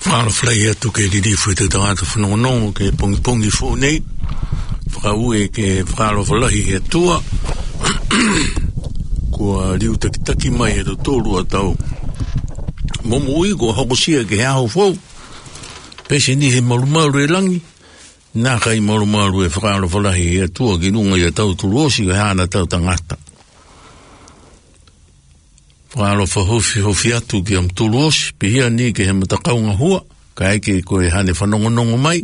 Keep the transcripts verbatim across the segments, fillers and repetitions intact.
Whāra whai atu ke riri whi te tangata whanongonongo ke pongi pongi fō nei. Whakaue ke whāra whalahi he tua. Kua riu taki taki mai he tōru a tau. Momo ui ko hokosia ke hao fōu. Pese ni he marumaru e langi. Nā kai marumaru e whāra whalahi he tua ki runga i a tau turosi ka hana tau tangata. Whāra whahofi hofi atu ki am turosi. Pihia ni ke he matakaunga hua. Ka eke ko e hane whanongonongo mai.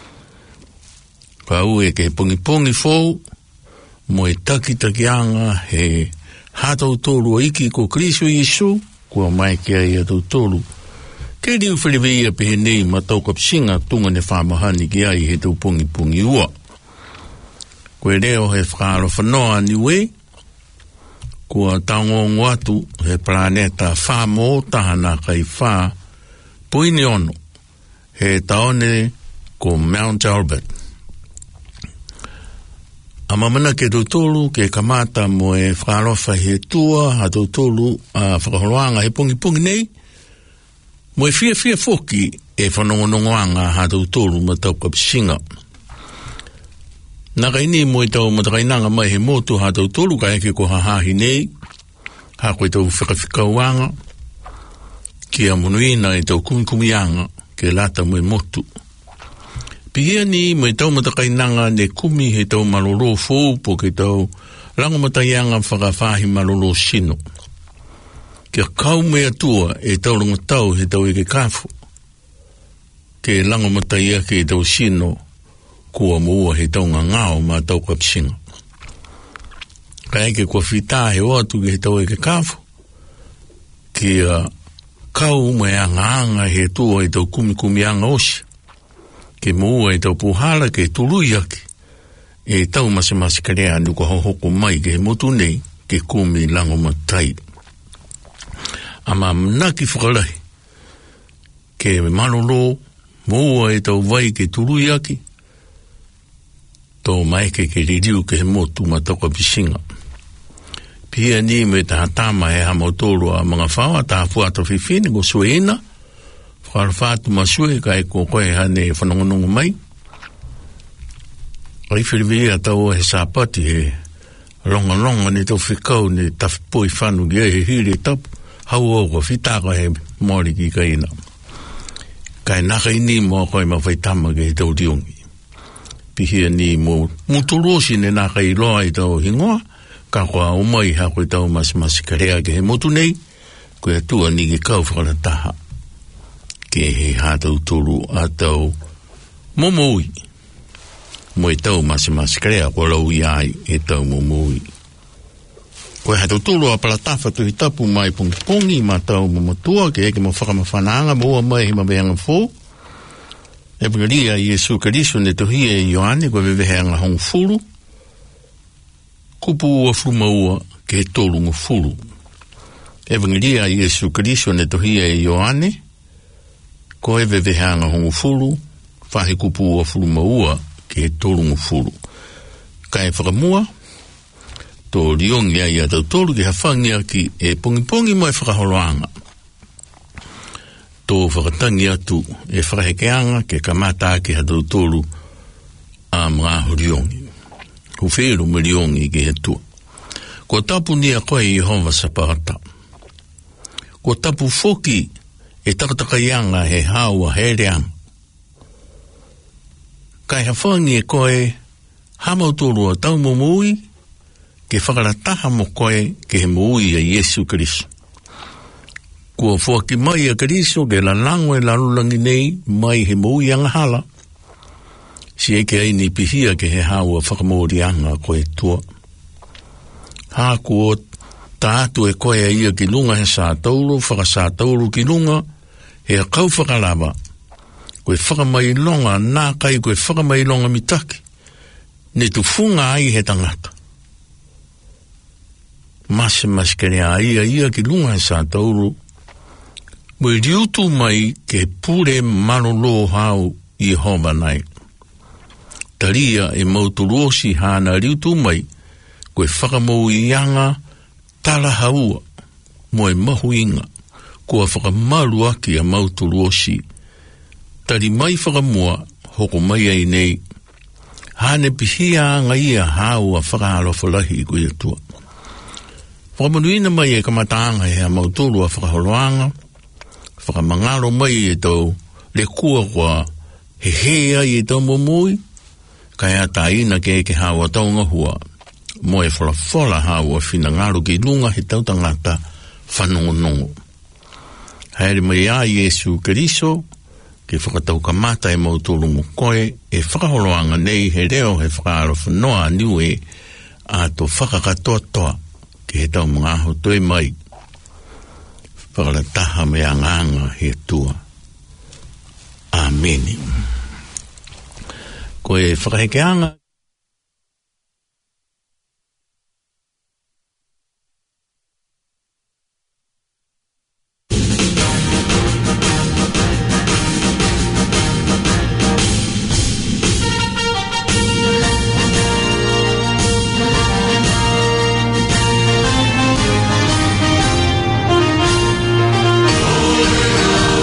Ka ue ke pongi pongi fōu. Mo e taki taki anga he hātau tōru a iki ko Kristo Yesu. Kua mai ke ai a tau tōru. Ke riu whiriwea pehe nei ma tau kapsinga tunga ne whamahani ki ai he tau pongi pongi ua. Koe reo he whāra whanoa ni we. Kua taongongo atu he planeta whā mō tahana kai whā puini ono. He taone ko Mount Albert. A mamana ke tautolu ke kamata mo e whakarofa he tua a tautolu a whakaholoanga he pongi pongi nei. Mo e fia fia foki e whanongonongoanga ha tautolu ma tau kapisinga. Naka ini mo e tau matakainanga mai he motu ha tautolu ka eke ko hahahi nei. Ha koe tau whakawhikauanga. Ki a monuina e tau kumikumianga ke lata mo e motu. Pihia ni mo e tau matakainanga ne kumi he tau malolo fōu po ke tau lango mataianga whakawhahi malolo sino. Kia kau mea tua e tau runga tau he tau eke kafu. Ke lango mataia ke tau sino kua mua he tau ngangao ma tau kapisinga. Ka eke kua whita he watu ke he tau eke kafu. Kia kau mea nganga he tua he tau kumikumianga osi. Ke mua e tau puhala ke tului aki. E tau masemasi karea nuka hohoko mai ke he motu nei ke kumi lango matai. Ama mnaki whakalahi. Ke malolo mua e tau vai ke tului aki. Tō maeke ke ririu ke he motu mataka pisinga. Pia ni me ta hatama he hamotoro a mga whawa ta hapuata whiwhine ko suena. Wharwhātu masue ka e ko koe hane whanongonongo mai. Ai whiriwea tau he sāpati he longa longa ni tau whikau ni tawhipoi whanu ki he hiri tapu. Hau o ko whitaka he mori ki ka ina. Kai naka ini mo koe ma whaitama ke he tau riongi. Pihia ni mo muturosi ne naka i loa i tau hingoa. Ka koa umai ha koe tau masimasi karea ke he motu nei. Koe atua ni ki kau whakarataha. Ke he hātau turu a tau momoui. Mo e tau masimasi karea kua lau i ai e tau momoui. Koe hātau turu a palatafa tu hi tapu mai pungi pungi ma tau momotua ke eke mo whakamawhanaanga moa mai he mabeanga fō. Evangelia Iesu Kariso ne tohi e Ioane koe veveheanga hong furu. Kupu ua frumaua ke tolu ngu furu. Evangelia Iesu Kariso ne tohi e Ioane koe veveheanga hongo furu, whahe kupu ua furu maua ke tolungu furu. Kai whakamua, tō riongi ai a tau tolu ki hawhangia ki e pongi pongi mai whakaholoanga. Tō whakatangi atu e whakeanga ke kamata ki ha tau tolu a mga riongi. Huferu me riongi ki he tua. Ko tapu ni a koe i Jehova sapata. Ko tapu foki e takataka he haua he reang. Kai hawhangi e koe hamautoro a tau momui ke whakarataha mo koe ke he moui a Iesu Kariso. Kua fuaki mai a Kariso ke la lango e la lulangi nei mai he moui anga hala. Si eke ai ni pihia ke he haua whakamori anga koe tua. Ha kua tātu e koe ia ki lunga he sātauru, whakasātauru ki lunga, he a kau whakalava. Koe whakamailonga, nā kai koe whakamailonga mitaki. Ne tu funga ai he tangata. Mase maskere a ia ia ki lunga he sātauru. Mui riutu mai ke pure marolo hau i hova nai. Taria e mauturosi hana riutu mai, koe whakamau i anga, tala haua, mo e mahu inga, kua whakamaru aki a mauturu osi, tari mai whakamua, hoko mai ai nei, hane pihia ngai a hau a whakaalo whalahi i koe atua. Whakamanuina mai e kamataanga he a mautolu a whakaholoanga, whakamangalo mai e tau le kua kwa he hea i e tau momui, kai a taina ke ke hau a taunga hua, mo e whalafola hau a whina ngaro ki lunga he tau tangata whanongonongo. Haere mai a Yesu Keriso, ke whakatau kamata e mautolu mo koe, e whakaholoanga nei he reo he whakaaro whanoa niwe a to whakakatoa toa, ke he tau mga aho toi mai, whakalataha me a nganga he tua. Amen. Koe whakahekeanga.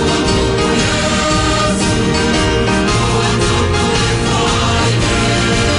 Yeah.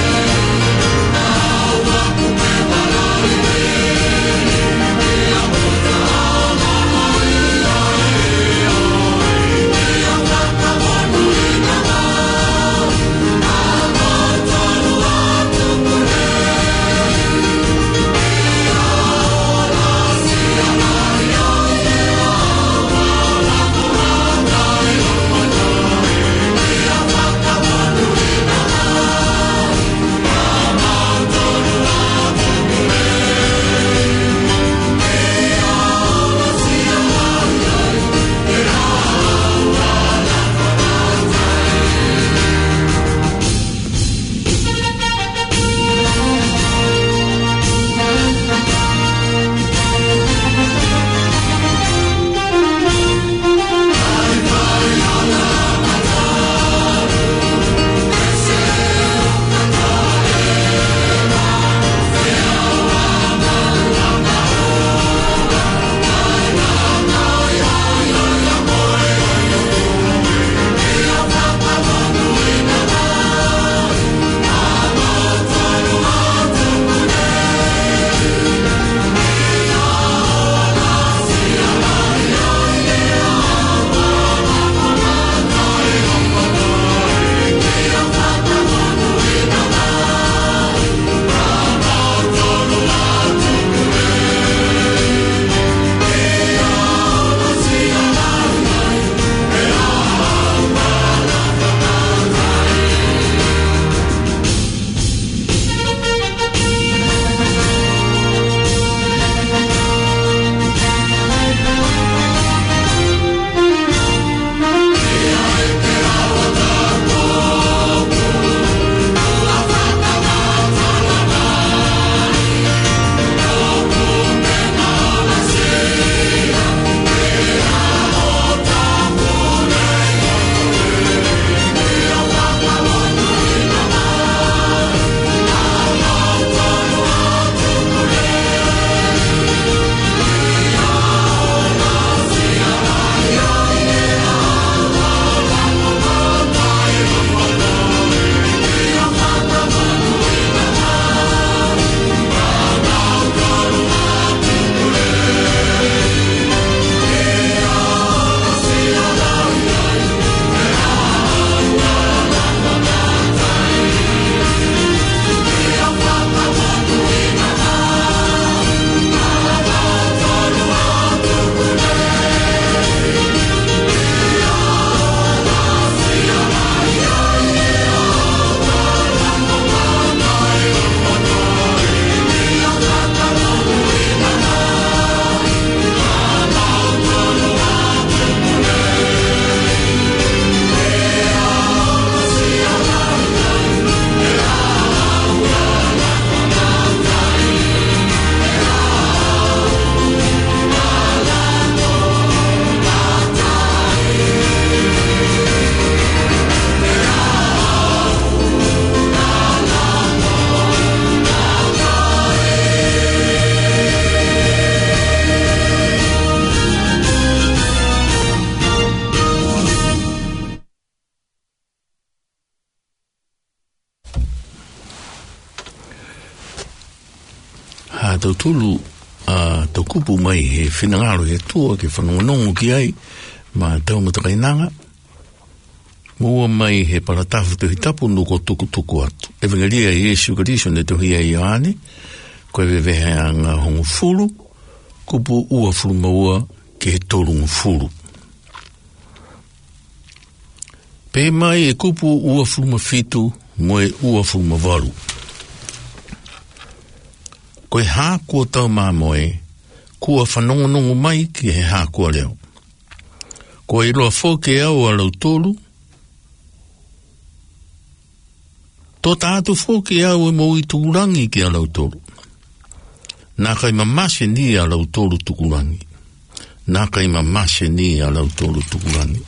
tau tulu a tau kupu mai he whinangaro he tua ke whanongonongo ki ai ma tau matakainanga mua mai he paratafu te hitapu nuko tuku tuku atu Evangelia Yesu Kariso ne tohi ai Ioane koe wewehe a ngā hongo fulu kupu ua fulu maua ke he tolungu fulu pe mai e kupu ua fulu mafitu moe ua fulu mavalu koe hā kua tau mā moe, kua whanongonongo mai ki he hā kua leo. Koe i loa fōke au a lau tōlu, tō tātu fōke au e mō i tukurangi ki a lau tōlu. Nā kai mamase ni a lau tōlu tukurangi. Nā kai mamase ni a lau tōlu tukurangi.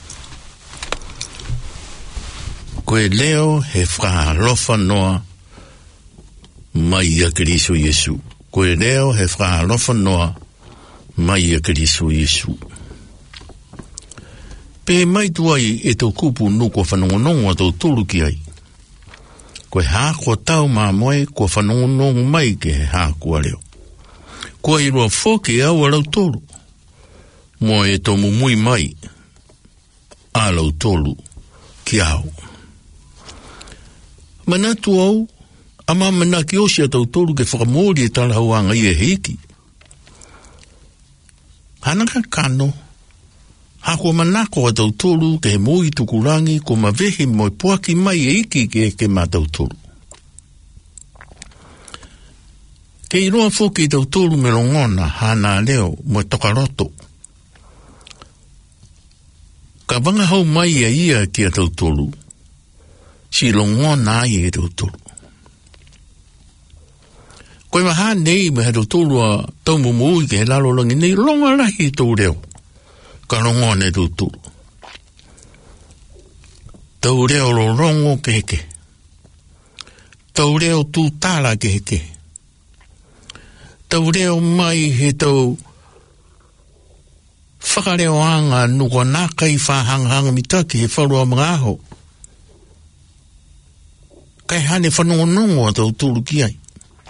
Koe leo he whālofa noa mai a Kiriso Yesu. Koe leo he whālofa noa mai a Kiriso Yesu. Pe mai tuai e tau kupu nuko whanongonongo a tau tolu ki ai. Koe hā kua tau mā moe kua whanongonongo mai ke he hā kua leo. Koe i roa whoke au a lau tolu. Moe e tau mumui mai a lau tolu ki au. Manatu au ama mana ki osi a tau tolu ke whakamori e tala hauanga i e heiki. Hanaka kano, hako manako a tau tolu ke he moi tukurangi ko mawehe moi puaki mai e iki ke ke ma tau tolu. Ke i roa whoki tau tolu me longona hana leo moi tokaroto. Ka wanga hau mai a ia ki a tau tolu, si longona ai e tau tolu. Koe maha nei me he tōru a tau mumui ke he lalo langi nei longa rahi tō reo. Ka rongo ne tō tōru. Tau reo lo rongo ke heke. Tau reo tū tāla ke heke. Tau reo mai he tau whakareo anga nuko nākai whāhangahanga mitaki he wharua mga aho. Kai hane whanongonongo a tau tōru ki ai.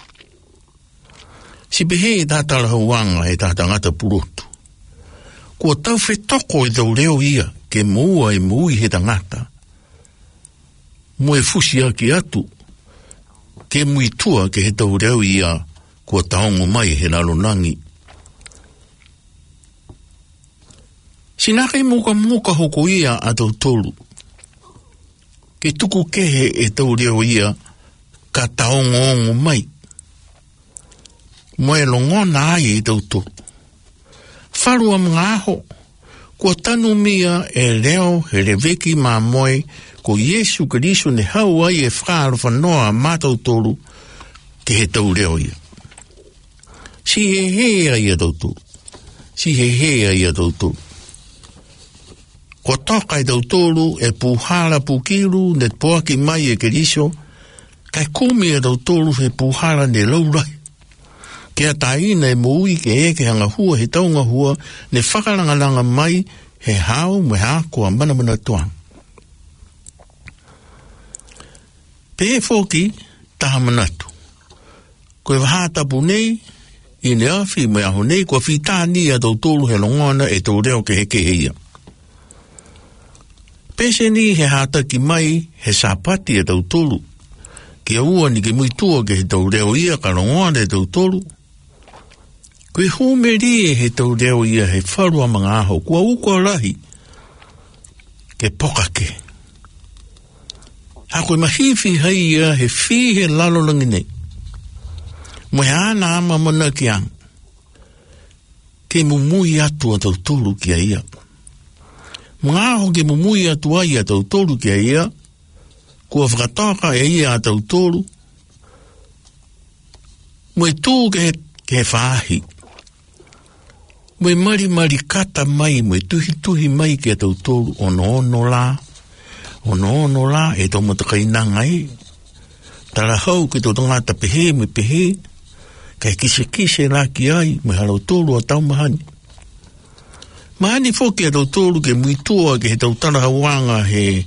Si behe e tātala hauanga e tātangata purotu. Kua tau whetoko e tau reo ia ke mua e mui he tangata. Mo e fusi aki atu ke mui tua ke he tau reo ia kua taongo mai he lalonangi. Sinaka i muka muka hoko ia a tau tolu. Ke tuku kehe e tau reo ia ka taongo ongo mai. Moe longona ai e tau tolu. Wharua mga aho, kua tanu mia e reo he reveki mā moe ko Yesu Kariso ne hau ai e whāro whanoa mātau tolu ke he tau reo ia. Si he he ai e tau tolu. Si he he ai e tau tolu. Kua toka e tau tolu e puhara pukiru ne poaki mai e Kariso, kai kumi e tau tolu he puhara ne laurai. Kia taina e mui ke eke hanga hua he taunga hua ne whakarangalanga mai he hao me hako a mana mana tuang. Pe foki taha manatu. Koe wahatapu nei i ne awhi me aho nei kua whitāni a tau tolu he longona e tau reo ke heke heia. Pese ni he hataki mai he sapati a tau tolu. Kia ua ni ke muitua ke he tau reo ia ka longona e tau tolu. Koe humeri e he tau reo ia he wharua mga aho, kua ukua rahi, ke pokake. Ha koe mahiwhi hai ia he whihe lalolangi nei. Moe ana ama mana ki ang. Ke mumui atu a tau tolu ki a ia. Mga aho ke mumui atu ai a tau tolu ki a ia, kua whakataka e ia a tau tolu. Moe tū ke, ke whaahi. Moe mari mari kata mai, moe tuhi tuhi mai ki a tau tolu, ono ono la, ono ono la, e tau matakai nangai. Tara hau ke tau tangata pehe, me pehe, kai kise kise la ki ai, me halau tolu a tau mahani. Mahani foki a tau tolu ke muitua ke he tau tana hawanga he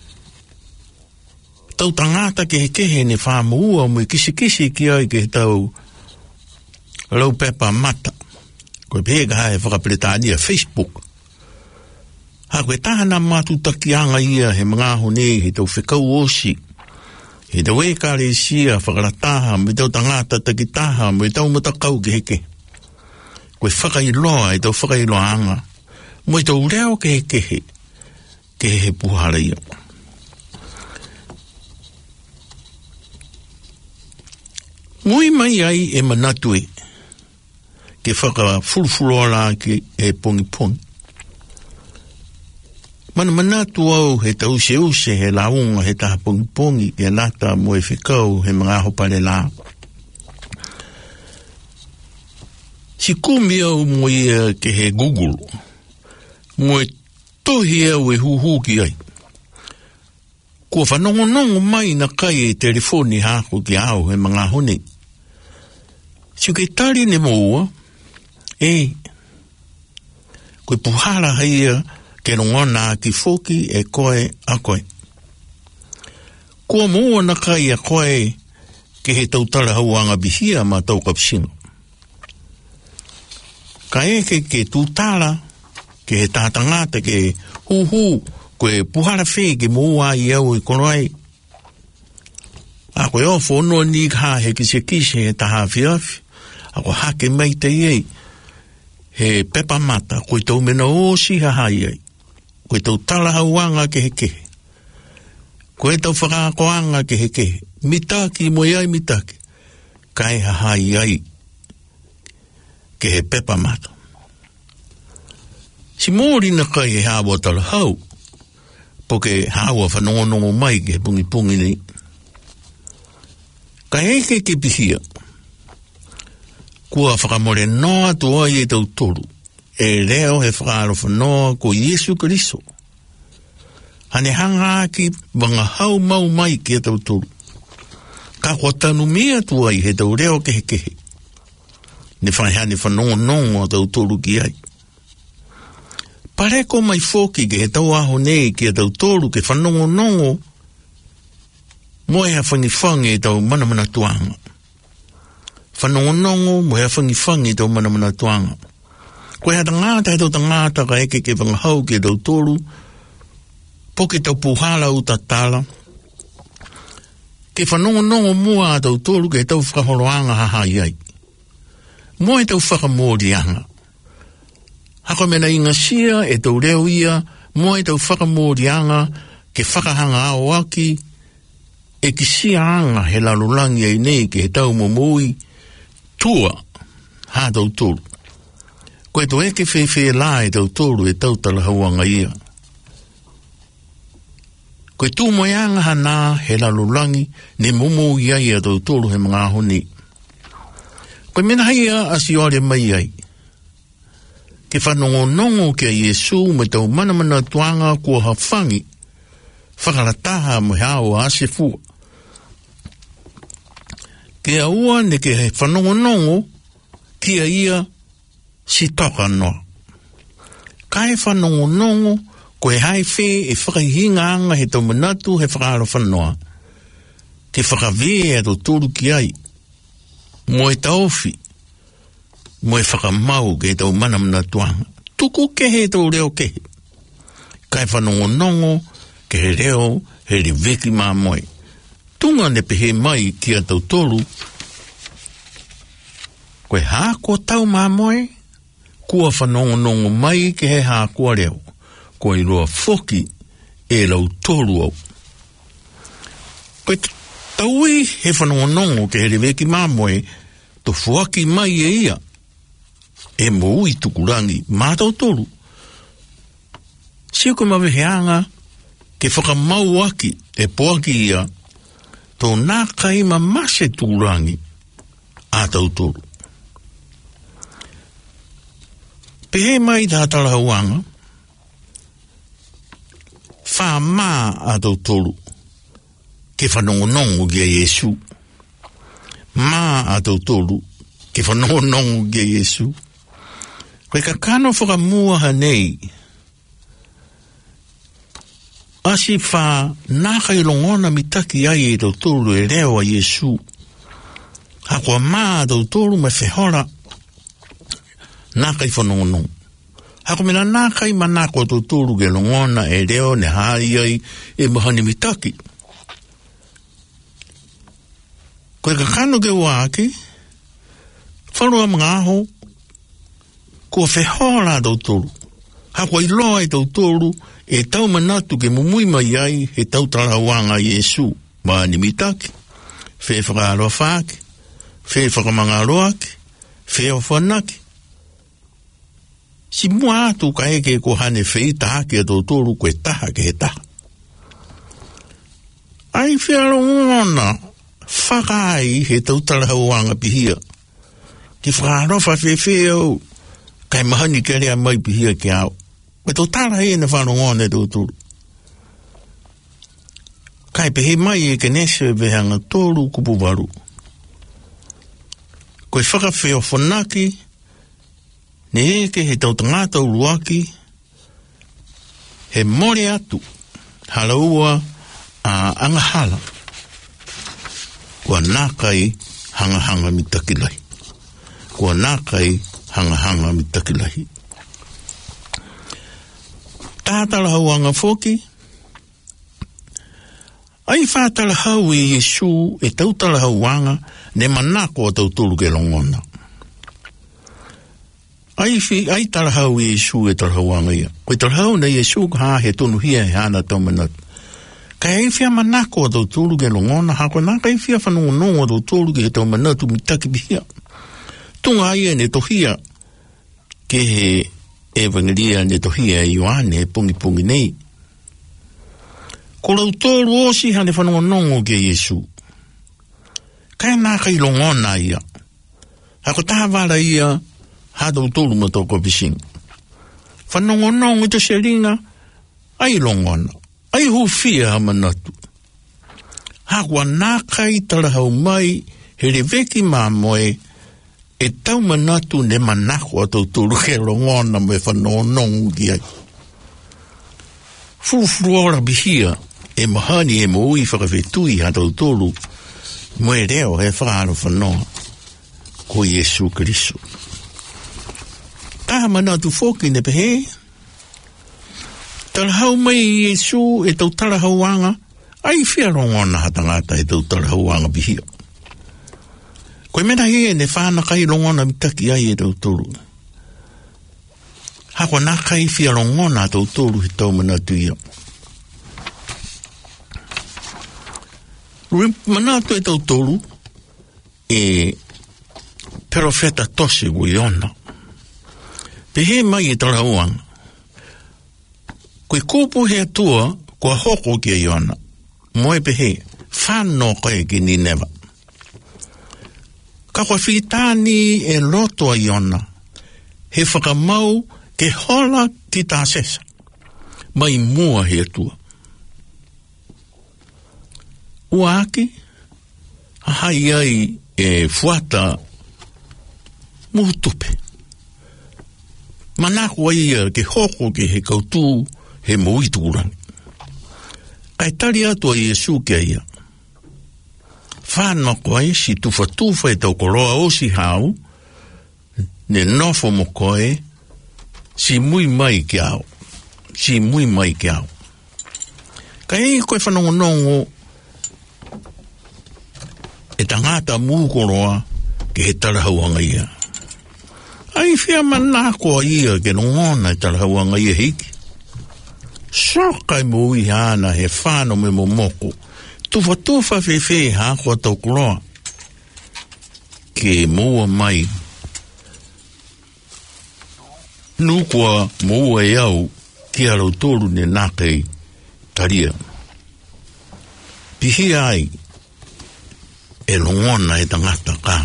tau tangata ke he kehe ne whamua, me kise kise ki ai ke he tau lau pepa mata. Koe pega hae whakapretania Facebook. Ha koe tahana matu takianga ia he mga hone he tau whekau osi. He tau e kare sia whakarataha me tau tangata takitaha me tau matakau ke heke. Koe whakailoa he tau whakailoa anga. Mo tau reo ke heke he. Ke he puhara ia. Ngui mai ai e manatue. Ke whaka fulfulola ke e pongi pongi. Mana manatu au he ta use use he launga he ta pongi pongi ke lata mo e whikau he mga hopare la. Si kumi au mo ia ke he Google. Mo e tohi au e huhu ki ai. Kua whanongonongo mai na kai e telefoni hako ki au he mga hone. Si ke tari ne moua, e, koe puhara haia ke rongona ki foki e koe a koe. Kua moua na kai a koe ke he tautara hauanga bihia ma tau kapsinga. Ka eke ke tūtara, ke he tātangata ke huhu, koe puhara whee ke moua i au i konoai. A koe o whono ni ka he kise kise he taha whiawhi. Ako hake mai te iei, he pepa mata, koe tau mena osi ha hai ei. Koe tau tala hauanga ke he kehe. Koe tau whakakoanga ke he kehe. Mitaki mo iai mitaki. Kai ha hai ei, ke he pepa mata. Si mōri na kai he hawa tala hau, po ke hawa whanongonongo mai ke he pungi pungi ni. Kai eke ke pihia. Kua whakamore noa tua i e tau toru. E reo he whakarofa noa ko Yesu Kariso. Hane hanga ki wanga hau mau mai ki e tau toru. Ka kua tanu mea tua i he tau reo kehe kehe. Ne whahane whanongo nongo tau toru ki ai. Pareko mai foki ke he tau aho nei ki e tau toru ke whanongo nongo. Moe ha whangifange e tau manamana tuanga. Whanongonongo mo hea whangifangi tau manamana tuanga. Koe hea tangata he tau tangata ka eke ke wangahau ke tau toru. Po ke tau puhala u tatala. Ke whanongonongo mua tau toru ke tau whakahoroanga haha iai. Mo e tau whakamorianga. Hako mena inga sia e tau reo ia. Mo e tau whakamorianga ke whakahanga ao aki. E ki sia anga he lalulangi ai nei ke he tau momoi. Tua, ha tau toru. Koe to eke whewhe la e tau toru e tau tala hauanga ia. Koe tū moianga hana he lalulangi ne momo ia ia tau toru he mga honi. Koe mena haia asi ore mai ai. Ke whanongo nongo ke a Yesu me tau manamana tuanga kua hawhangi. Whakarataha mo hao ase fua. Ke a ua ne ke he whanongonongo ki a ia si toka noa. Ka he whanongonongo ko he hai whe e whakahinga anga he tau manatu he whakaro whanoa. Ke whakawea e tau tūru ki ai. Mo e taofi. Mo e whakamau ke he tau manamana tuanga. Tuku ke he tau reo ke he. Ka he whanongonongo ke he reo he re veki mā moe. Tunga ne pehe mai ki a tau toru. Koe hā kua tau mā moe, kua whanongonongo mai ke he hā kua reo. Koe i roa foki e lau toru au. Koe taui he whanongonongo ke he reweki mā moe, to fuaki mai e ia. E mo ui tukurangi mā tau toru. Sio koe maweheanga ke whakamau aki e poaki ia. Tō nā kaima mase tūrangi a tau toru. Pehe mai tā tala hauanga, whā mā a tau toru, ke whanongonongo ki a Yesu. Mā a tau toru, ke whanongonongo ki a Yesu. Koe ka kano whakamua hanei, asi wha naka i longona mitaki ai e tau toru e reo a Yesu. Hakua maa tau toru me whehora Nā kai whanongonong. Hako mena nā kai mana ko tō tōru ke longona e reo ne hāi ai e mahani mitaki. Koe ka kano ke wāke, whanua mga aho, kua whehola tō tōru. Hako i loa e tō tōru e tau manatu ke mumui mai ai he tau tarawanga Yesu mahani mitaki. Whe whakaaloa whāke, whe whakamangaloake, whe o whanake. Si mua atu ka eke ko hane whei taha ke tō tōru koe taha ke he taha. Ai whiaro ngona, whakai he tau tarawanga pihia. Ki whakarofa whe wheo, kai mahani ke rea mai pihia ke au. Me tō tara he na whano ngona tō tōru. Kai pehe mai e ke nese vehanga tōru kupu waru. Koe whakawheo whanaki, ne eke he tau tangata uruaki, he more atu, halaua a angahala, kua nākai hanga hanga mitakilahi. Kua nākai hanga hanga mitakilahi. Tātala hau anga whoki, ai whātala hau e Yesu e tautala hau anga, ne manako o tau tūru ke longona. Ai fi ai tarahau e Yesu e tarahau anga ia. Koe tarahau na Yesu ka he tonu hia he hana tau manatu. Ka e fia manako o tau tūru ke longona, hako nā ka e fia whanongonongo o tau tūru ke he tau manatu mitaki bihia. Tunga ai e ne tohia ke he evangelia ne tohia e Ioane e pungi pungi nei. Ko lau tōru osi hane whanongonongo ke Yesu. Ka e nā ka i longona ia. Hako tāwara ia hado tolu matoko pising. Whanongonongo te seringa, ai longona, ai hufia hamanatu. Hakua nākai tarahau mai, he reveki māmoe, e tau manatu ne manako atau tolu ke longona me whanongonongo ki ai. Fufuora bihia, e mahani e moui whakawhetui hado tolu, moe reo he whakaro whanoa, ko Yesu Kristo. Taha manatu whoki ne pehe. Tarahau mai Yesu e tau tarahau anga, ai whia rongona hatangata e tau tarahau anga bihia. Koe mena hea ne whana kai rongona mitaki ai e tau toru. Hakwa nā kai whia rongona tau toru he tau manatu ia. Manatu e tau toru e perofeta tose Iona. Pehe mai e tarauanga. Koe kōpū he atua, kua hoko ki a Iona. Moe pehe, whāno koe ki ni newa. Ka koe whitāni e loto a Iona. He whakamau ke hola ki tā sesa. Mai mua he atua. Ua ake, ahai ai e fuata mutupe. Manako ai ke hoko ke he kautū he moituran. Kai tari atu a Yesu ke ia. Whāna koe si tufa tufa e tau koroa o si hau, ne nofo mo koe, si mui mai ke au. Si mui mai ke au. Kai ei koe whanongonongo e tangata mū koroa ke he tarahauanga ia. Ai whia manako ia ke nongona e tarahauanga ia hiki. Sokai mo i hana he whāno me momoko. Tufa tufa whewhe hako tau koroa. Ke mua mai. Nukua mua e au ki aro toru ne nākei taria. Pihi ai e longona e tangata ka.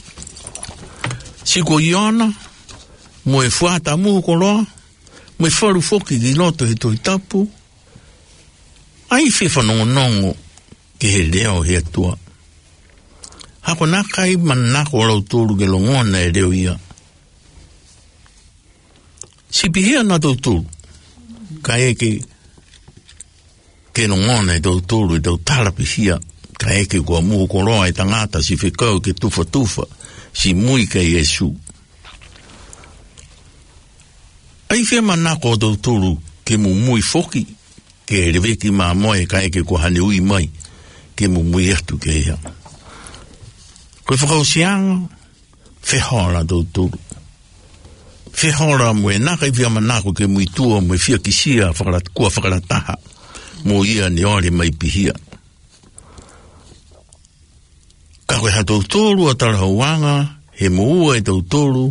Siko Iona, mo e fuata mu koroa, mo e wharu foki ki loto he toi tapu, ai whi whanongonongo ki he leo he atua. Hako nakai manako rau tōru ke longona e reo ia. Si pihia na tau tōru, ka eke ke longona e tau tōru e tau tala pihia, ka eke kua muhu koroa e tangata si whikau ke tufa tufa, si mui ka Yesu. Ai fia manako o tautoro ke mu mui foki, ke reveki maa moe ka eke ko hane ui mai, ke mu mui ertu ke ea. Koe whakausianga, whehora tautoro. Whehora mue naka i fia manako ke mui tua mue fia kisia kua whakarataha, mo ia ni ore mai pihia. Ka koe ha tautoro a tarahauanga, he moua e tautoro,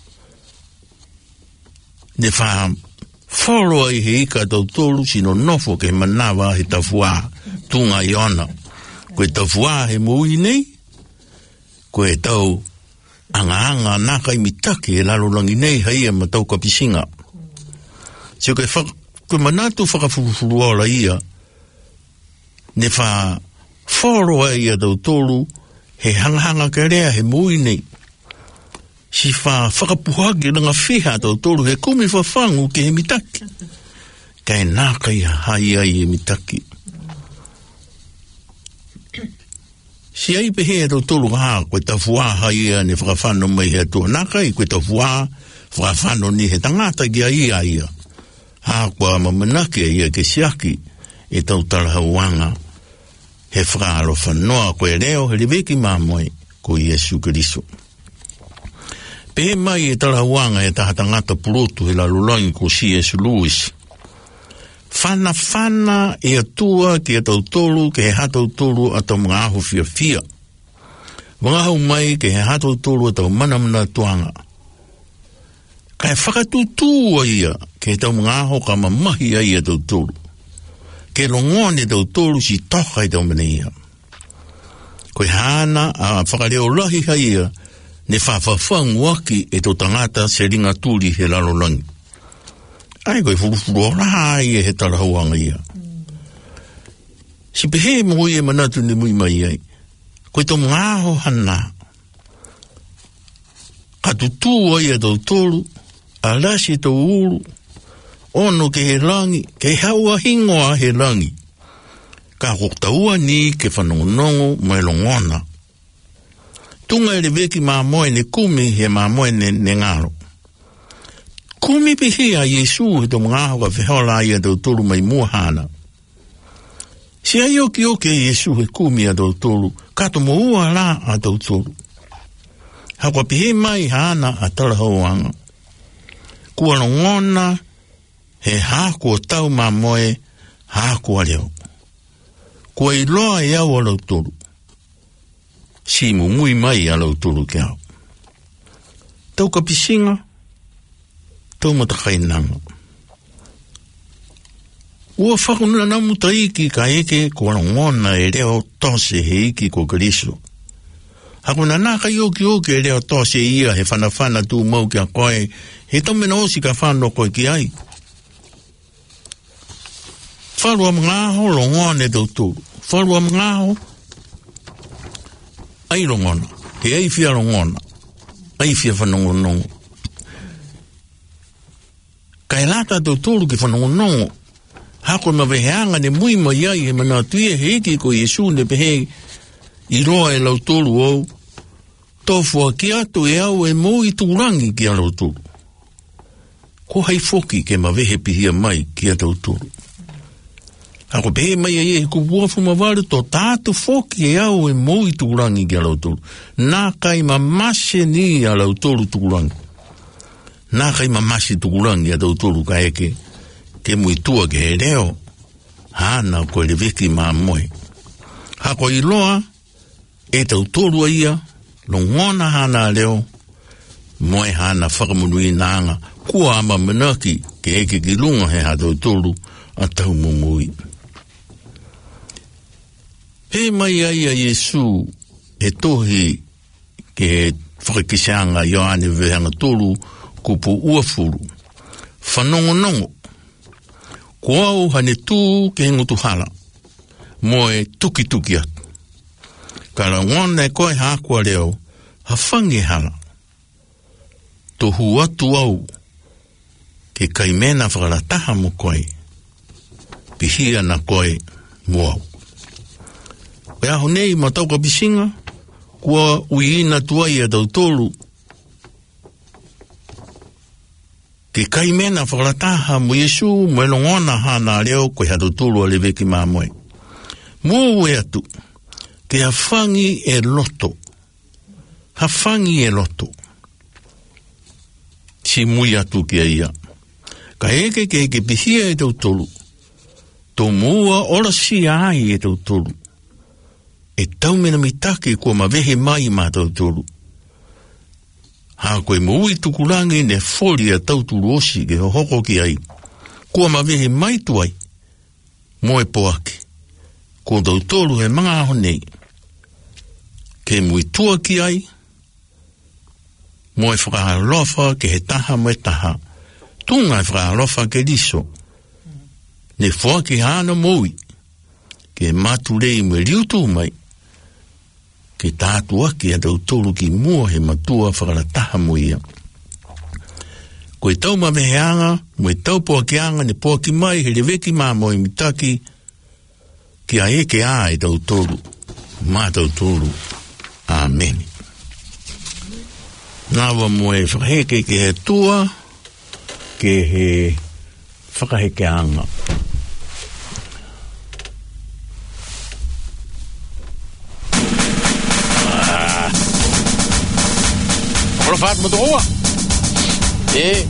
ne wha whoro ai he ika tautoro sino nofo ke manawa he tawhua tunga i ona. Koe tawhua he moui nei, koe tau anga anga naka i mitake e lalolangi nei haia ma tau kapisinga. Sio koe, koe manatu whakafurufuru ora ia, ne wha whoro ai a tautoro he hangahanga ke rea he moui nei. Si wha whakapuhake ranga whiha tau tolu he kumi whawhangu ke he mitaki. Kai nāka i hai ai he mitaki. Si ai pehe tau tolu haa koe ta whua hai ia ne whakawhano mai he atua. Nāka i koe ta whua whakawhano ni he tangata ki ai ai ia. Haa kua mamanake ia ke siaki e tau tarahauanga he whakaaro whanoa koe reo he reveki māmoe ko Iesu Keriso. Pe mai e tarahauanga e tahatangata purotu he lalulongi ko C S Lewis. Whana whana e atua ki a tautolu ke he hatautolu a tau mga aho fia fia. Wangahau mai ke he hatautolu a tau manamana tuanga. Ka he whakatutua ia ke he tau mga aho ka mamahi ai a tautolu. Ke longone tautolu si toka i tau mana ia. Koe hana a whakareo lahi hai ia ne whawhawhang waki e tō tangata se ringa tūri he lalolangi. Ai koe furufuru o raha ia he tarahauanga ia. Si pehe mo ia manatu ni mui mai ai. Koe tō ngāho hana. Ka tutu ai a tō tōru, a lasi tō uru, ono ke he rangi, ke haua hingoa he rangi. Ka koktaua ni ke whanongonongo mai longona. Tunga e reveki māmoe ne kumi he māmoe ne, ne ngaro. Kumi pihi a Yesu he tō mga aho ka whehola ia tau tolu mai muahana. Si ai oki oki a Yesu he kumi a tau tolu, kato mo ua la a tau tolu. Hakwa pihi mai hana a tarahauanga. Kua longona he hako tau māmoe hako a leo. Kua iloa e au a lau tolu. Si mu mui mai a lau tolu ke au. Tau ka pisinga, tau matakainanga. Ua whakununa na muta iki ka eke kua ngona e reo tose he iki ko Keriso. Hakuna naka ioki oki e reo tose ia he whanawhana tu mau ki a koe, he taumena osi ka whano koe ki ai. Wharua mngaho lo ngone tau tulu. Wharua mngaho ai rongona, he ai fia rongona, ai fia whanongonongo. Kai lata tau tolu ki whanongonongo, hako ma veheanga ne mui mai ai he mana tuia he iki ko Yesu ne pehe i roa e lau tolu au, tofua ki atu e au e mo i tūrangi ki a lau tolu. Ko hai foki ke ma vehe pihia mai ki a tau tolu. Ako pehe mai ai e kupua fumaware to tātu foki e au e mo i tūrangi ki a lau tolu. Nā kai ma mase ni a lau tolu tūrangi. Nā kai ma mase tūrangi a tau tolu ka eke. Ke mui tua ke he reo, hana koe le veki mā moe. Hako i loa, e tau tolu ia, lo ngona hana reo, moe hana whakamunui nanga, kua ama manaki ke eke ki lunga he ha tau tolu a tau mumui. He mai ai a Yesu e tohi ke whakakisanga Ioane vehanga tolu kupu uafuru. Whanongo nongo. Ko au hane tū ke hengutu hala, moe tuki tuki atu. Kara ngona e koe hākua reo, hawhangi hala. Tohu atu au, ke kaimena whakarataha mo koe, pihia na koe muau. Koe aho nei matauka pisinga, kua uiina tuai a tau tolu, Ke kaimena whakarataha mo Yesu mo e longona hana leo koe hatu tulu ale veki mamoe. Mo e atu, ke hafangi e loto. Hafangi e loto. Si mui atu kia ia. Ka eke ke eke pihia e tau tolu. Tō mua ora si ai e tau tolu. E tau mena mitake kua mawehe mai ma tau tolu. Ha koe mui tukulangi ne foli a tau tulu osi ke hoko ki ai. Kua mawehe mai tuai. Moe poake. Kua tau tolu he mga aho nei. Ke mui tua ki ai. Moe whakahalofa ke he taha moe taha. Tunga e whakahalofa ke liso. Ne fua ki hana moui. Ke matu rei me liutu mai. Ke tātua ki a tau tolu ki mua he matua whakarataha mo ia. Koe tau ma meheanga, mo e tau poa ki anga ne poa ki mai he reweki mā mo i mitaki ki a eke a e tau tolu. Mā tau tolu. Amen. Nāwa mo e whakaheke ke he tua, ke he whakaheke anga. Vaat met de oor. Nee.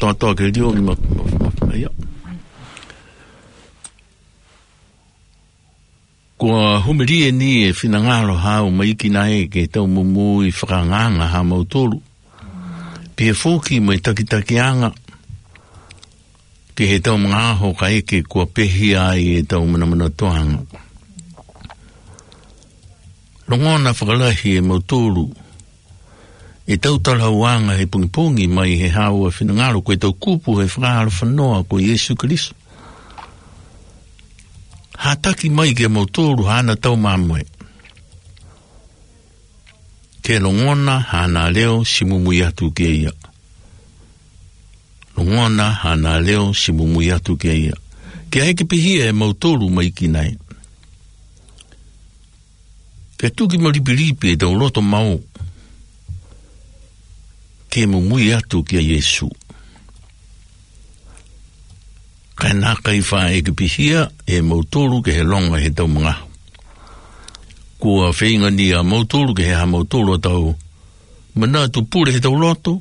toa toa ke dio ma ma ia ko humeri ni e finangalo ha o mai kinai ke tau mumu i whakanganga ha mautolu pia foki mai takitakianga ke he tau mga ho ka eke kua pehi ai e tau mana mana tohanga longona whakalahi e mautolu e tau talauanga he pungipungi mai he hao a finangalo ko e tau kupu he whakahara whanoa ko Yesu Kristo hataki mai ke mautolu hana tau mamwe ke longona hana leo simumui atu ke ia longona hana leo simumui atu ke ia ke aike pihia e mautolu mai kinai ke tuki maripiripi e tau loto mau ke mumui atu ke Yesu kai nā kai wha e ke pihia e mautolu ke he longa he tau mga kua whainga ni a mautolu ke he ha mautolu a tau mana tu pure he tau loto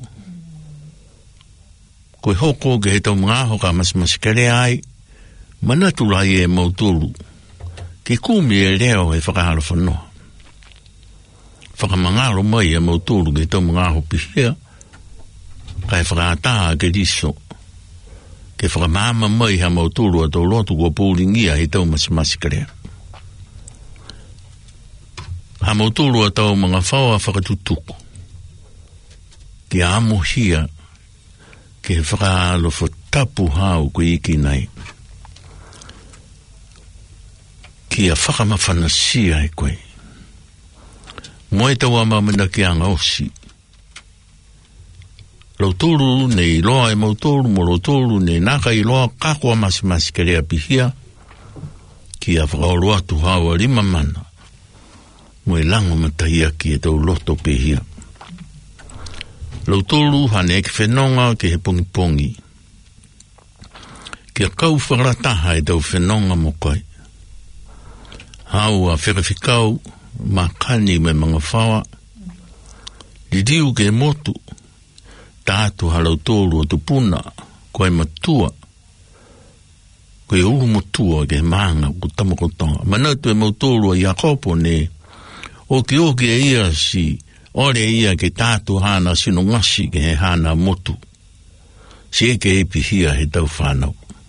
koe hoko ke he tau mga hoka mas mas kere ai mana tu lai e mautolu ke kumi e leo he whakahara whanoa whakamangaro mai e mautolu ke he tau mga ho pihia kai whakata ke riso ke whakamama mai ha mautolu a tau lotu kua pūringia he tau masimasi karea. Ha mautolu a tau mga whaua whakatutuku. Ke amo hia ke whakaalofa tapu hau ko iki nei. Kia whakamawhanasia e koe. Moe tau a mamana ki anga osi. Lautolu nei loa e mautolu mo lautolu nei naka i loa kakua masimasi karea pihia ki a whakaolo atu hawa lima mana mo e lango matahia ki e tau loto pihia. Lautolu hane eke whenonga ke he pongi pongi ki a kau whakarataha e tau whenonga mo kai hau a whekawhikau makani me mga whawa lidiu ke motu tātu halau tōru o tupuna, koe matua, koe uru matua ke maanga ko tamakotonga. Manatu e mautōru a Iakopo ne, oki oki e ia si, ore ia ke tātu hana sino ngasi ke he hana motu. Si eke e pihia he tau whanau.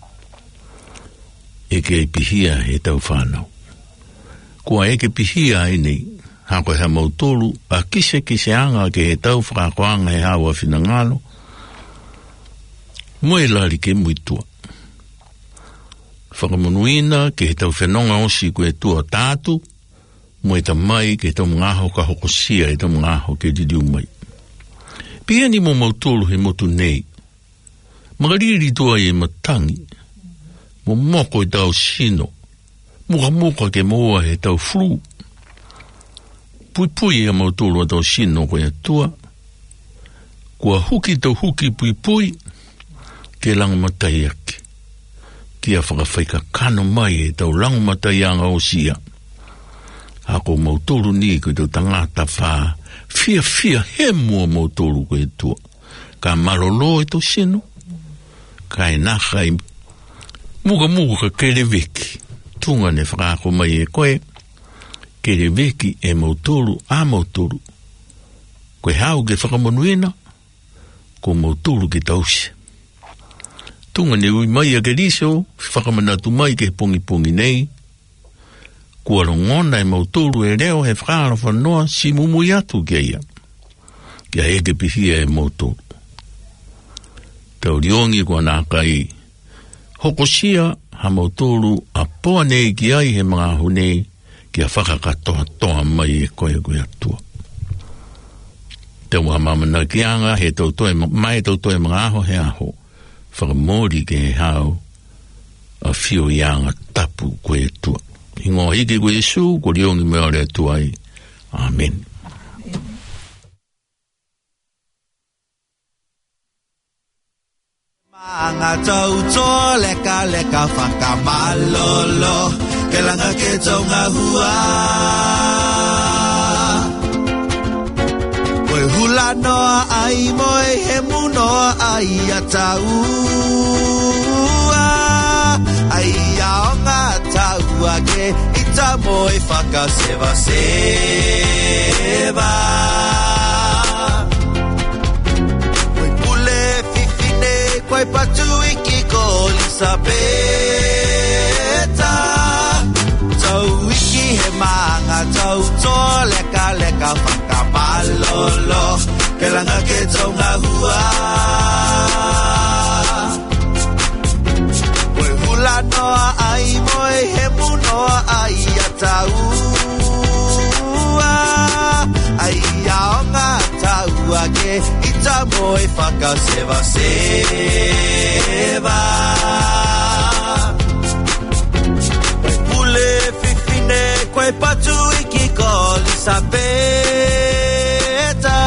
Eke e pihia he tau whanau. Kua eke pihia e nei, hako he mautolu, a kise kise anga ke he tau whakakoanga he hawa whinangalo, moe lari ke muitua. Whakamonuina ke he tau whenonga osi ko e tua tātu, moe ta mai ke he tau ngaho ka hokosia he tau ngaho ke didiu mai. Pia ni mo mautolu he motu nei, magariri tua e matangi, mo moko e tau sino, muka muka ke moa he tau flu, pui pui e mautolu a tau sino koe atua, kua huki tau huki pui pui, ke langu matai ake, kia whakawhaika kano mai e tau langu matai anga o sia. Hako mautolu ni koe tau tangata wha, fia fia he mua mautolu koe atua, ka marolo e tau sino, ka e naka i muka muka ka kere veki, tunga ne whakako mai e koe, kere veki e mautolu a mautolu. Koe hau ke whakamonuina, ko mautolu ke tausi. Tunga ne ui mai a ke riso, whakamanatu mai ke pongi pongi nei, kua rongona e mautolu e reo he whakara whanoa si mumui atu kia ia. Kia eke pihia e mautolu. Tau riongi kua nākai, hokosia ha mautolu a poa nei ki ai he mga ahu nei, kia whakakatoa toa mai e koe koe atua. Te wa mamana ki anga he tau toe, mai tau toe mga aho he aho, whakamori ke he hao, a whio i anga tapu koe atua. Ingo hiki koe Yesu, ko riongi mea ore atua ai. Amen. Anga tau tō leka leka whakamalolo, ke langa ke taunga hua. Koe hula hula noa ai moe he munoa ai a taua ai aonga taua ke ita moe whakasewa sewa Koe pule fifine koe patu iki ko Elisabeta Tau iki he manga tau tō leka leka whakamalolo Ke langa ke tau ngā hua Koe hula noa ai moe he munoa ai a taua Ai aonga taua ke ita moe whakasewa sewa Koe pule fifine koe patu iki ko Elisabeta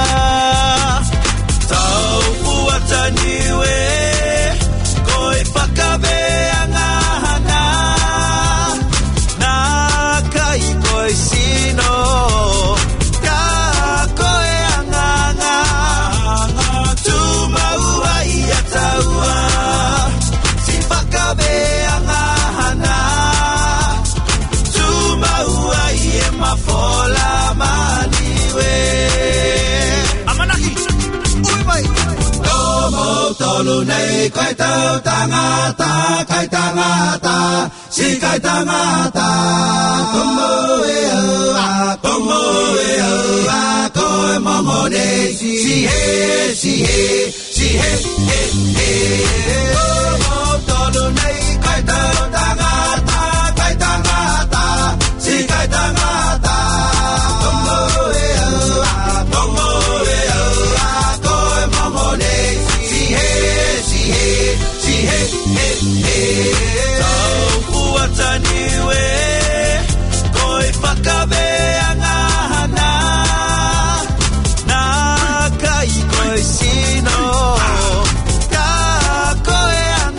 Tau puata niwe koe whakaweanga hana Nā kai koe sino Ka koe anganga Tu maua i a taua Si whakaweanga hana Tu maua i e mafola maniwe Amanaki, ui mai Tomo tolu nei koe tau tangata Kai tangata, si kai tangata Tomo e aua, tomo e aua Koe momo nei, si he, si he, si he, he, he Tomo tolu nei koe tau tangata Kai tangata, si kai tangata Tomo e aua, tomo e aua Koe momo nei, si he, si he, si he, he, he Tau puata niwe Koe whakaweanga hana Nā kai koe sino Ka koe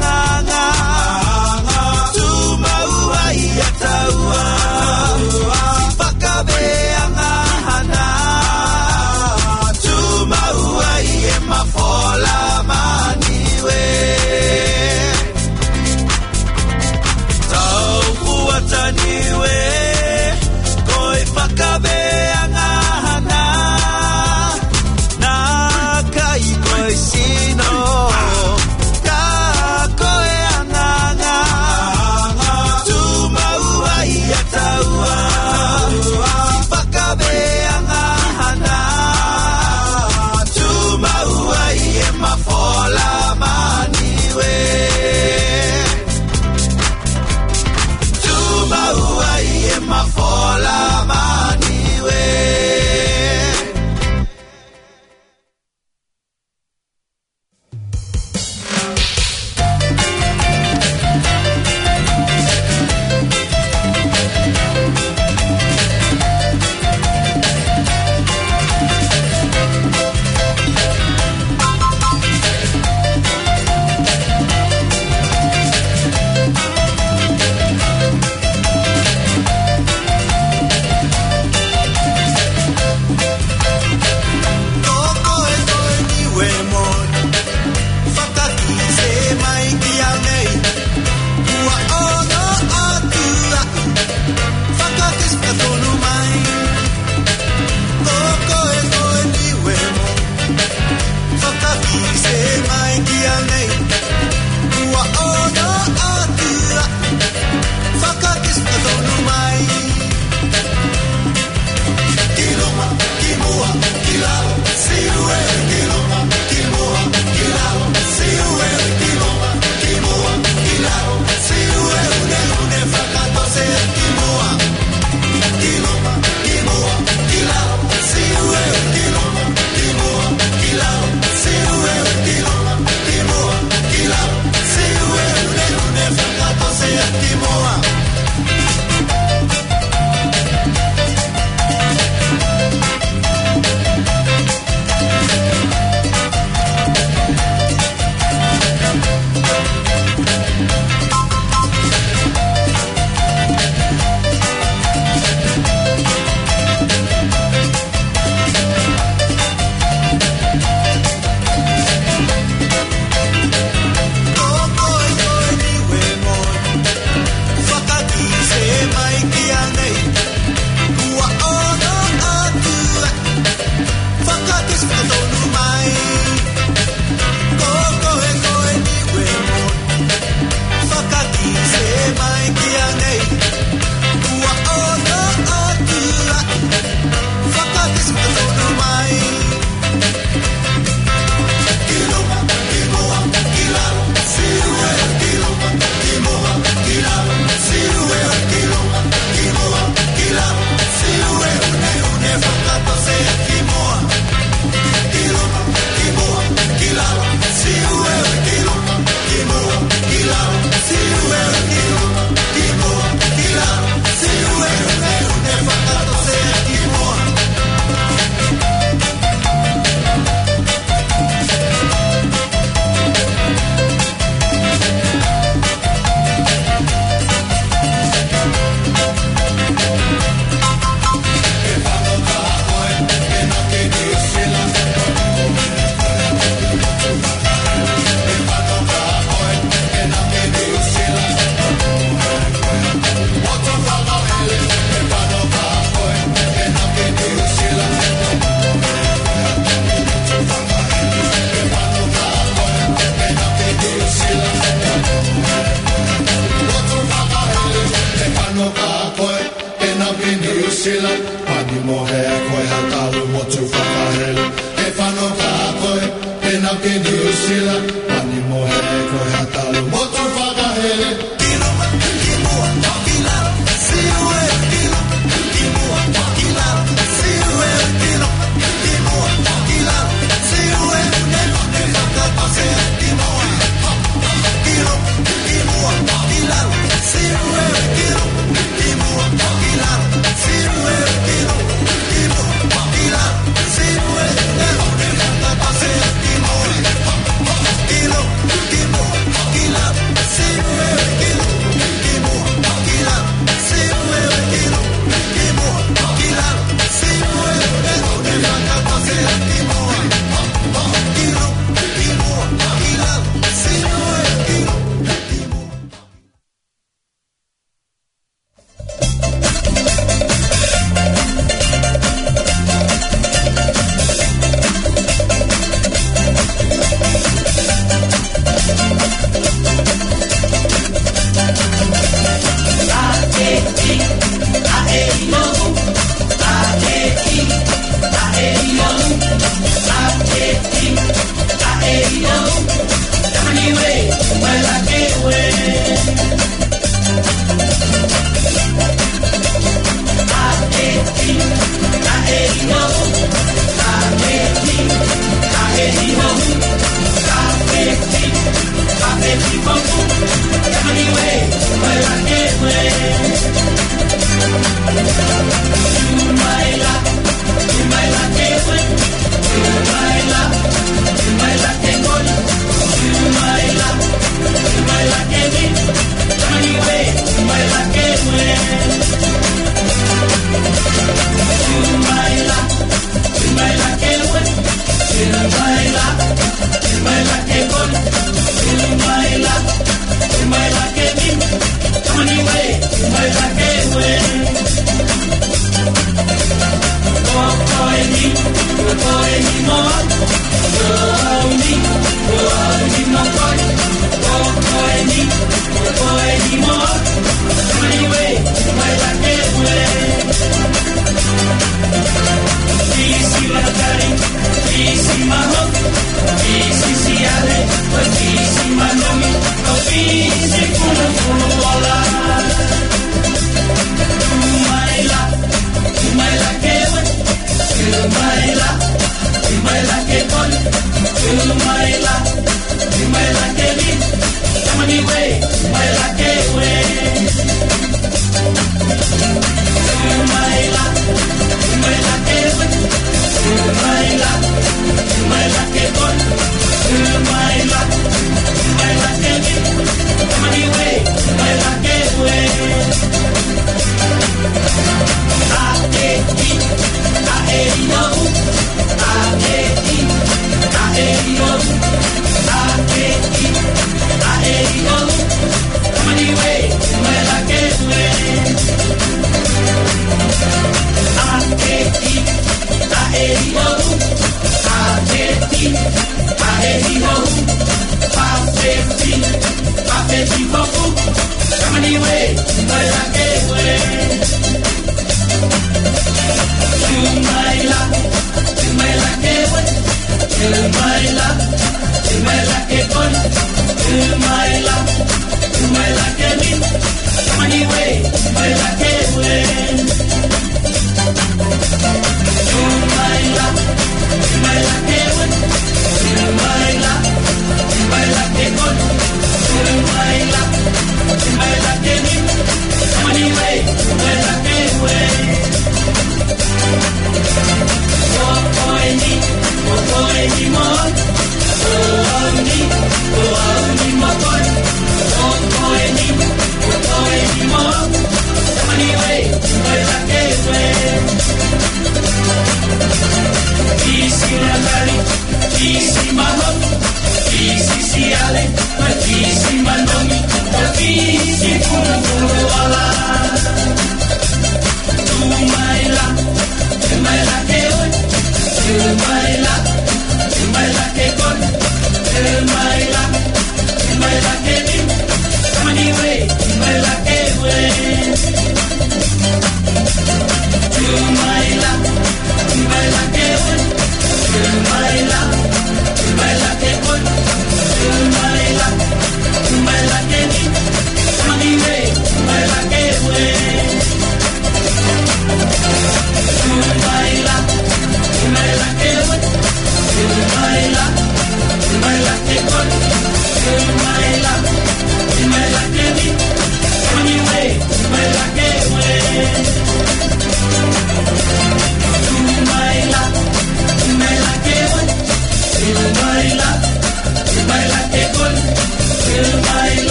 Baila, baila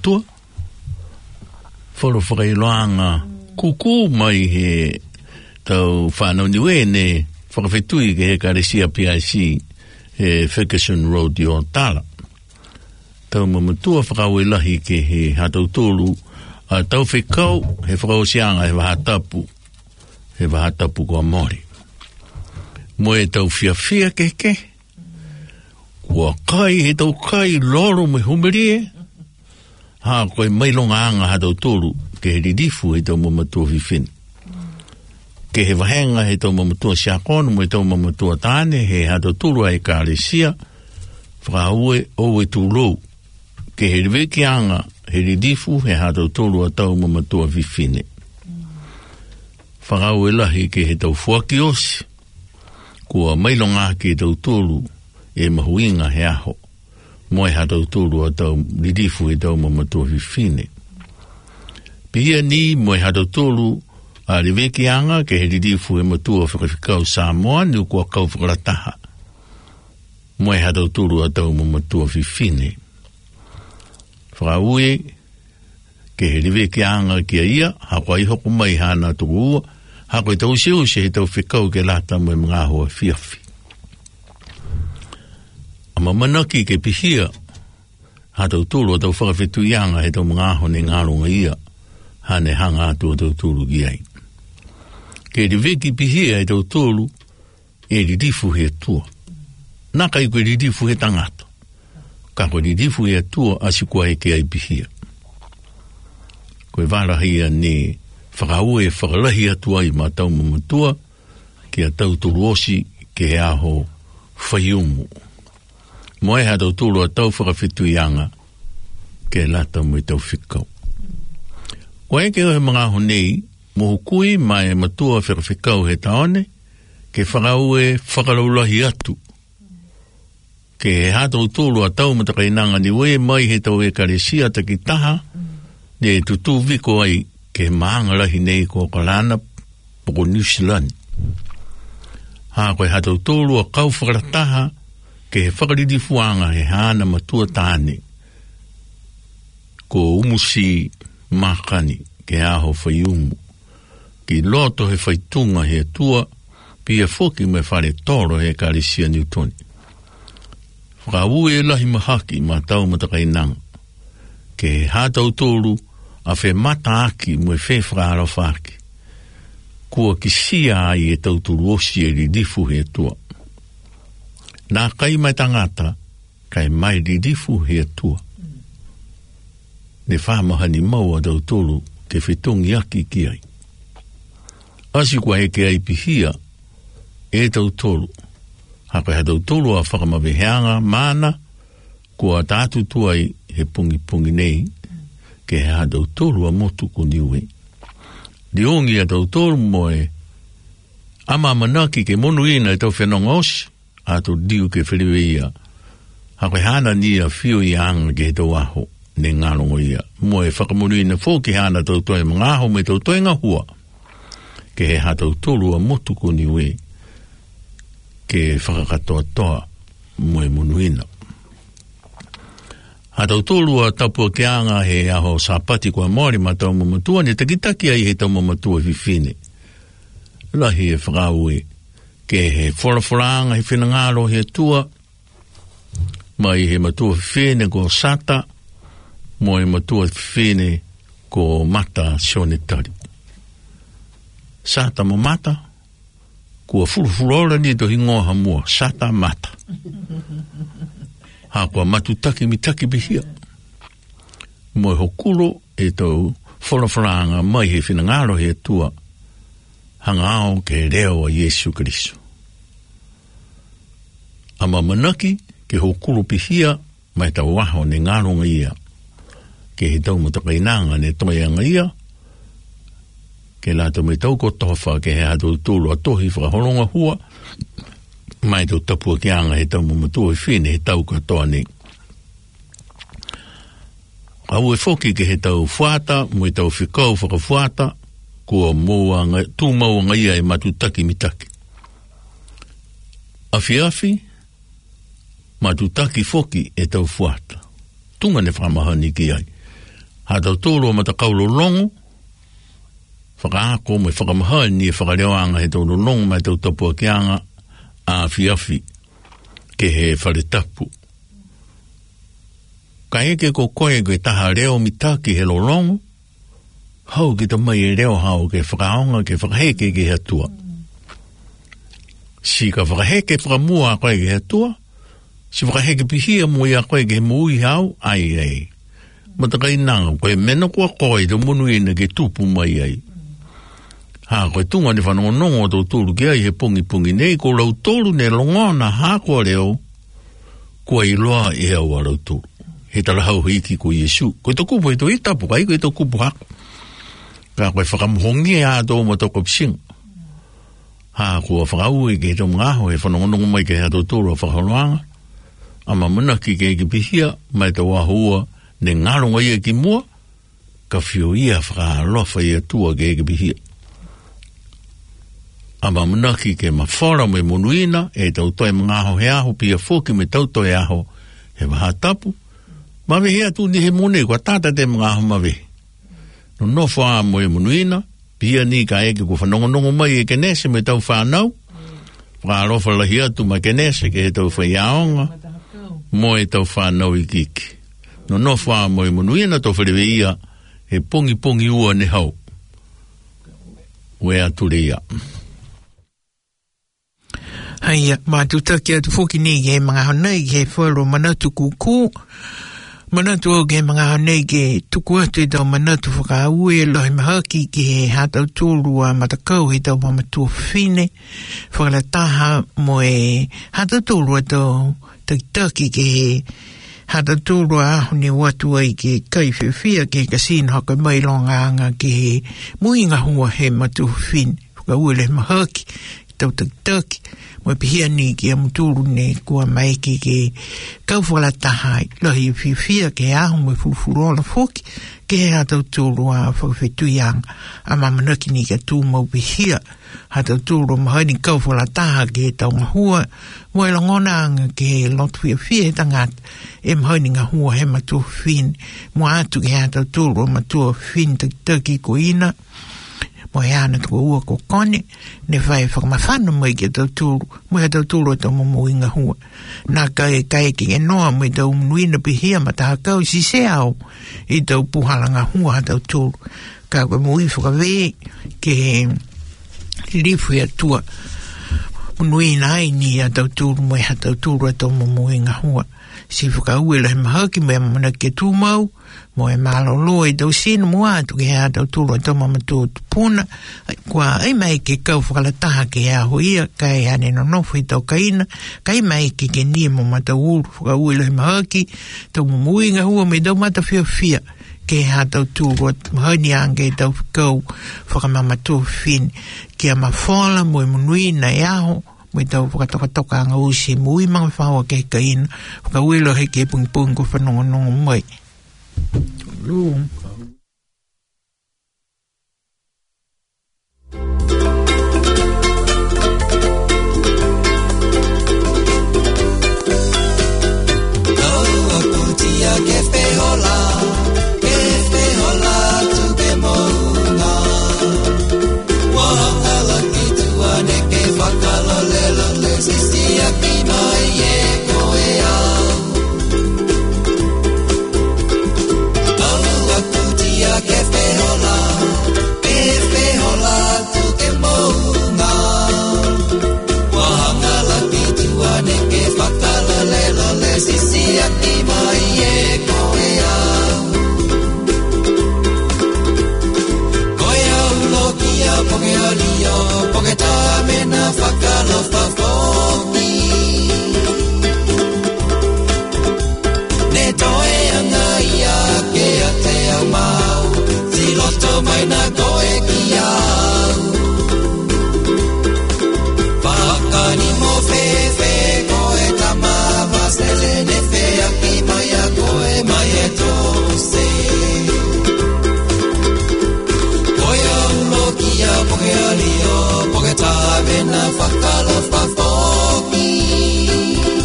matua. Wharo whakailoanga kuku mai he tau whanau niwe ne whakawhetui ke he karesia P I C he Ferguson Road i o Tala. Tau mamatua whakau e lahi ke he hatau tolu a tau whekau he whakau sianga he wahatapu he wahatapu kua mori. Mo e tau fia fia ke ke kua kai he tau kai loro me humerie ha koe mailonga anga hatau tolu ke he ridifu he tau mamatua vifini. Ke he wahenga he tau mamatua siakonu mo he tau mamatua tāne he hatau tolu a e kāresia whakaue o e tūlou ke he reweki anga he ridifu he hatau tolu a tau mamatua vifine. Whakau e lahi ke he tau fuaki osi kua mailonga ke tau tolu e mahuinga he aho mo e hatau tolu a tau ridifu he tau mamatua vifine. Pia ni mo e hatau tolu a reweki anga ke he ridifu he matua whakawhikau Samoa ni kua kau whakarataha mo e hatau tolu a tau mamatua vifine. Whakaue ke he reweki anga kia ia hako i hoko mai hana tuku ua hako i tau seo se he tau whikau ke lata mo e mga hoa fiafi. Ama manaki ke pihia ha tau tulu a tau whakawhetu ianga he tau mga hoa ne ngarunga ia hane hanga atu a tau tulu ki ai. Ke reweki pihia he tau tulu e ridifu he tua. Naka i koe ridifu he tangata. Ka koe ridifu he tua asikua e ke ai pihia. Koe warahia ni whakau e whakalahi atua i ma tau mamatua ki a tau tulu osi ke he aho whaiumu. Moe ha tau tulu a tau whakawhetu ianga ke lata mo i tau whikau. Koe ke ohe mga aho nei mohu kui ma e matua whakawhikau he taone ke whakau e whakalaulahi atu. Ke he ha tau tulu a tau matakainanga ni we mai he tau e karesia taki taha ne tutu viko ai ke maanga lahi nei ko kalana poko New Zealand. Ha koe hatau tolu a kau whakarataha ke he whakaridi fuanga he hana matua tāne ko umusi makani ke aho whaiumu ki loto he whaitunga he tua pia foki me whare toro he karesia Newtoni. Whakau e lahi mahaki ma tau matakainanga ke he hatau tolu a whe mata aki mo e whe whakaro whaki. Kua ki sia ai e tauturu osi e ridifu he tua. Nā kai mai tangata, kai mai ridifu he tua. Ne whamahani maua tauturu te whetungi aki ki ai. Asi kua e ke ai pihia e tauturu. Haka he tauturu a whakamaweheanga mana kua tātu tuai he pungi pungi nei ke he hadau tolu a motu ko niwe. Di ongi a tau tolu moe ama manaki ke monu ina e tau whenonga osi a tau diu ke whiriwe ia. Hako hana ni a whio i anga ke he tau aho ne ngarongo ia. Moe whakamonu ina fō ke hana tau toi mga aho me tau toi ngahua ke he hadau tolu a motu ko niwe ke whakakatoa toa moe monu ina. Ha tau tolu a tapua ke anga he aho sapati kua mori ma tau mamatua ne takitaki ai he tau mamatua vifine. Lahi e whakau e ke he whoraforanga he whenangaro he tua mai he matua vifine ko sata mo he matua vifine ko mata sionetari. Sata mo mata kua furufurora ni to hingoha mua sata mata. Ha kua matutaki mitaki bihia. Moe hokuro e tau whorafranga mai he whinangaro he tua hangao ke reo a Yesu Kristo. Ama manaki ke hokuro bihia mai tau waho ne ngaronga ia ke he tau matakainanga ne toianga ia ke lato me tau kotofa ke he hatu tulu a tohi whakahoronga hua mai tau tapua ki anga he tau mamatua i whine he tau katoa ni. Au e whoki ke he tau whuata, mo e tau whikau whakawhuata, kua moa tū maua ngai ai matutaki mitaki. Awhi awhi, matutaki whoki e tau whuata. Tunga ne whamahani ki ai. Ha tau tōro ma ta kaulo longo. Whakaako me whakamahai ni whakarewanga he tau longo mai tau tapu a kianga a fiafi ke he whare tapu. Ka eke ko koe koe taha reo mitaki he lolongo. Hau ki ta mai e reo hau ke whakaonga ke whakaheke ke he atua. Si ka whakaheke whakamua koe ke he atua. Si whakaheke pihia mo ia koe ke he mui hau ai ai. Matakai nanga koe mena kua koe te munu ina ke tupu mai ai. Ha koe tunga ni whanongo nongo tau tūru ki ai he pungi pungi nei ko lau tōru ne longona ha kua reo kua i loa e au a lau tōru. He tala hau hiki ko Yesu. Koe to kupu e to i tapu kai koe to kupu hako. Ka koe whakamuhongi e a tō ma toko psing. Ha kua whakau e ke tō ngaho e whanongonongo mai ke hea tō tōru a whakaloanga. Ama muna ki ke ke pihia mai tō wahua ne ngaronga ia ki mua ka whio ia whakalofa ia tua ke ke pihia. Ama muna ki ke mawhora me monuina e tau toi ngaho he aho pia fōki me tau toi aho he waha tapu. Mawe hea tu ni he mone kua tata te mga aho mawe. No no whaa mo e munuina, pia ni ka eke kua whanongonongo mai e kenese me tau whanau. Whaarofa lahi atu ma kenese ke he tau whaiaonga, mo e tau whanau i kiki. No no whaa mo e munuina tau wharewe ia, he pongi pongi ua ne hau. Ue ature ia. Haia, mātuta ki atu whoki ni ke mga hanei ke whaero manatu kuku. Manatu o ke mga hanei ke tuku atu e tau manatu whakaue lohi mahaki ke he hatau tōru a matakau he tau pamatua whine. Whakalataha mo e hatau tōru a tau takitaki ke he hatau tōru a ahu ni watu ai ke kai whiwhia ke kasino haka mai longa anga ke he muinga hua he matua whine. Whakaue lohi mahaki tau takitaki. Mo pihia ni ki amuturu ne kua maiki ke kauwhala tahai lohi whiwhia ke ahu mo furufurola whoki ke he hatau tūru a whakawhetuyanga a mamanaki ni ka tū mau pihia hatau tūru mahaini kauwhala taha ke tau ngahua mo e langona anga ke lotu whiwhia he tangat e mahaini ngahua he matua whine mo atu ke hatau tūru matua whine taki ko ina mo e ana tuko ua ko kone, ne whai whakamawhana mai ki tau tūru, mo e tau tūru tau momo inga hua. Nā kai kai ki e noa mo e tau mnuina pihia ma taha kau si se au, i tau puhalanga hua ha tau tūru. Ka koe mo i whakawe ke lifu e tua, mnuina ai ni a tau tūru mo e ha tau tūru tau momo inga hua. Si whakaue lahi mahaki me amana ke tūmau, mo e malolo e tau sino mua atu ke hea tau tūro e tau mamatua tupuna kua ai mai ke kau whakalataha ke hea hoia ka e hane no nofu i tau kaina ka ai mai ke ke nia mo mata uru whakaue lahi mahaki tau mumuinga hua me tau mata whia whia ke hea tau tūro mahani ange tau kau whakamamatua whine ke a mawhala mo e munuina e aho mo tau whakatokatoka anga usi mui mga whaua ke kaina whakaue lahi ke pungpung ko whanongonongo mai. Room.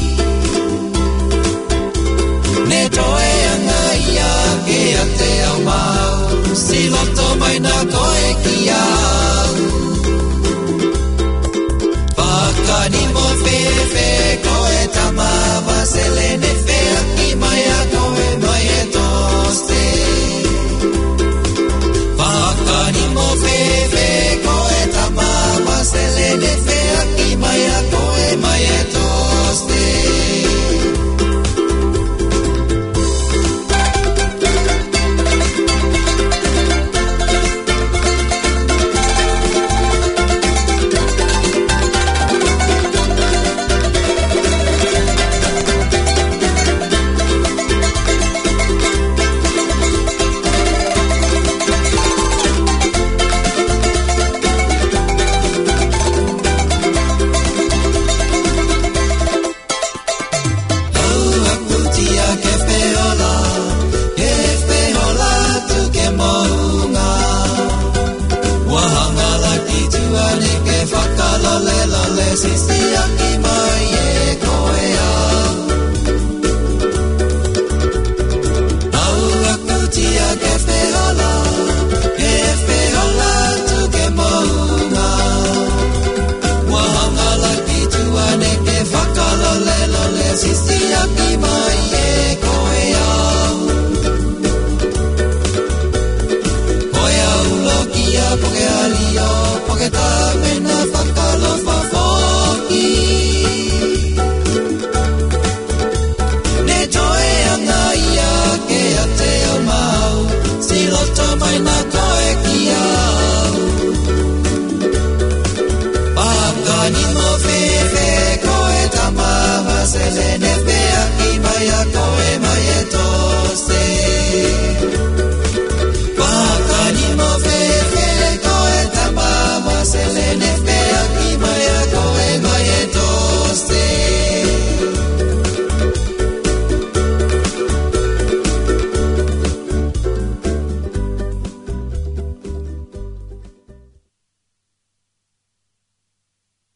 Ne toe anga ia ke ate au mau si loto mai na koe ki au Pakani mo fefe koe tamava selene fea ki mai a koe mai e toste Pakani mo fefe koe tamava selene fea ki mai a koe mai e toste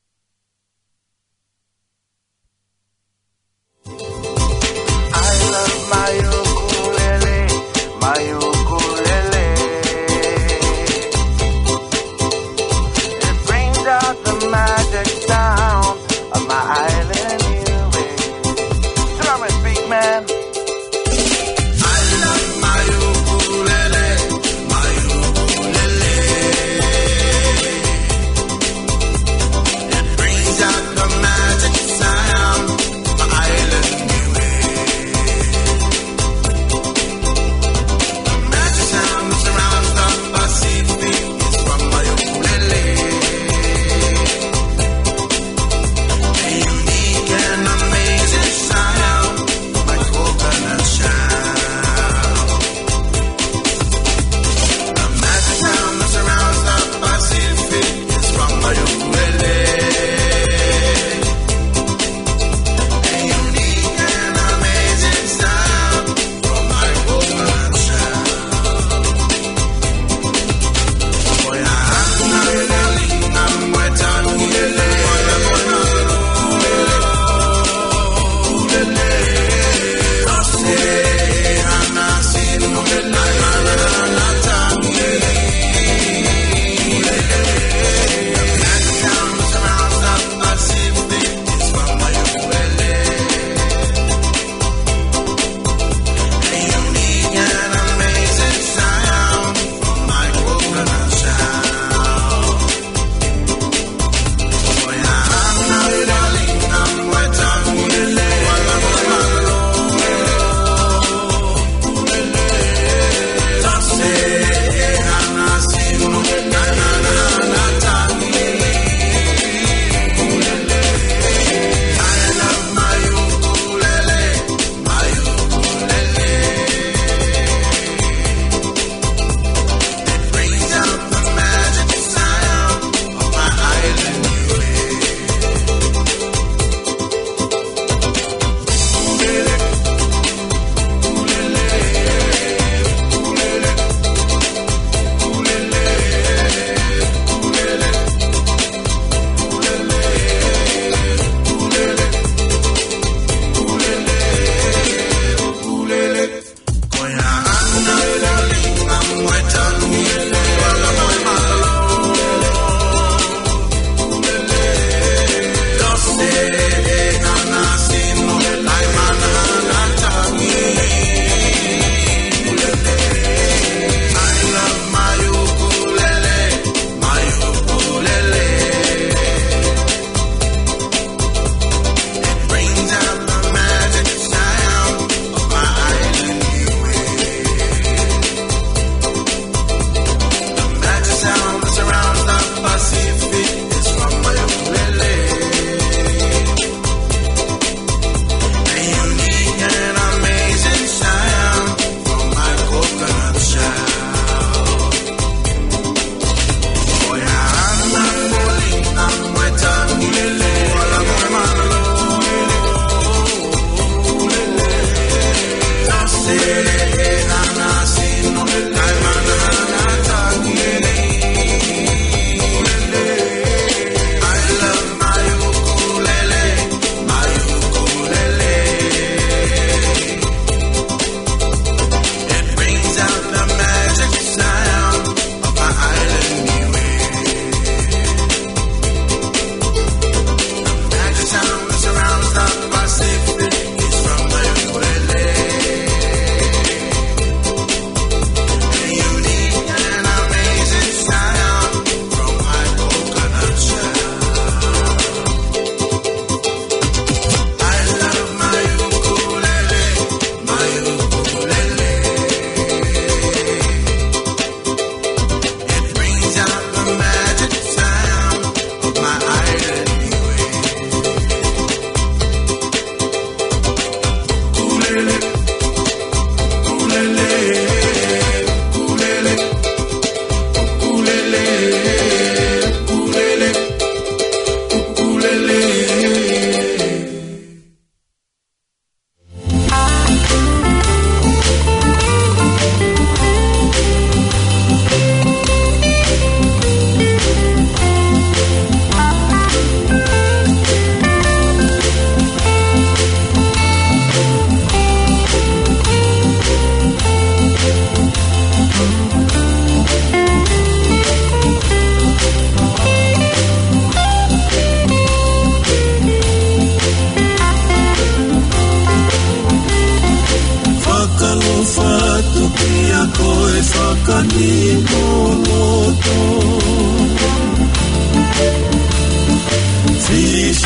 I love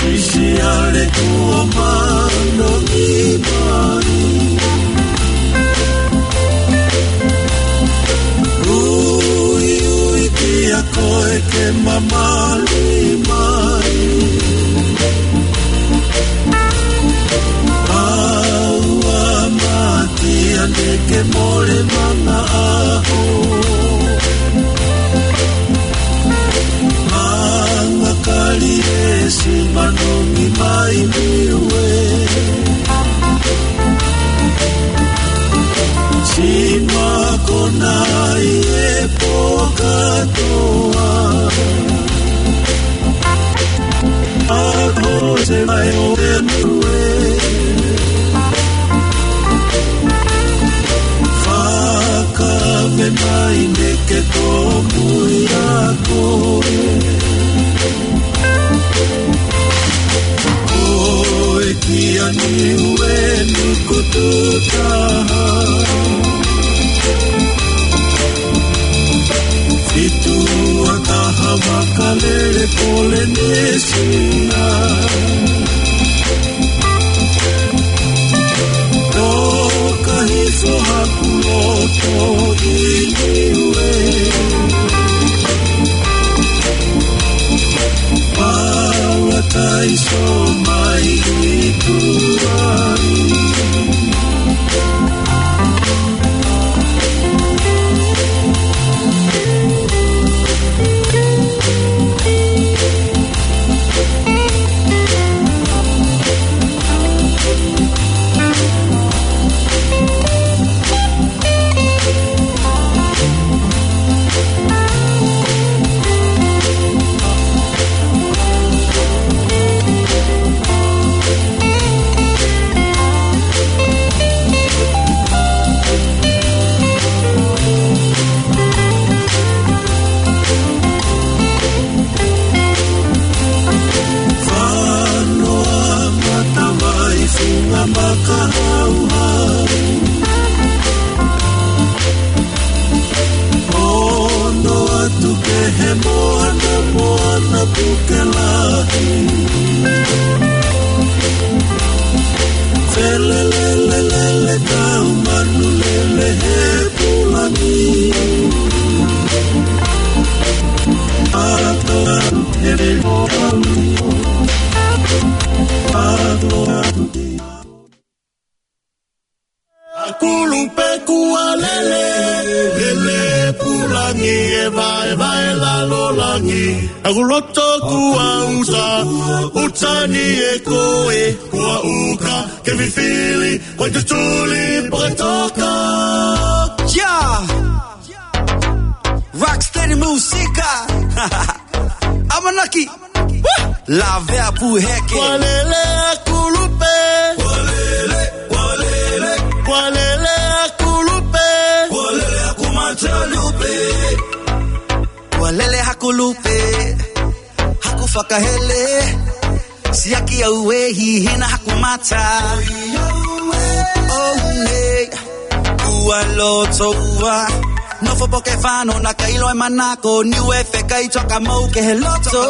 sisi ale kua mano ni mai. Ui ui kia koe ke mamali mai. Aua mati ane ke mole mama aho. Manga kali esi manongi mai miwe. Sima konai e pokatoa. Ako se mai o te miwe. Whakave mai me ke tōpui a koe. Koe kia ni ue ni kututaha. Fitu a taha wakalele Polynesia. Toka hifo hakuloto iniwe. Paula taiso mai iturai. Aguloto kua uta, utani e koe, kua uka, ke mi fili, wai te tuli, pakatoka. Yeah! Rocksteady Musica! Amanaki! La vea pu heke! Walele akulupe! Walele, walele! Walele akulupe! Walele akumachalupe! Walele hakulupe! Hakufakahele! Siaki auwe hi hina hakumata! Oh ne! Ua loto ua! No fo poke fano na kailo e manako niu e fe kai toka mau ke he loto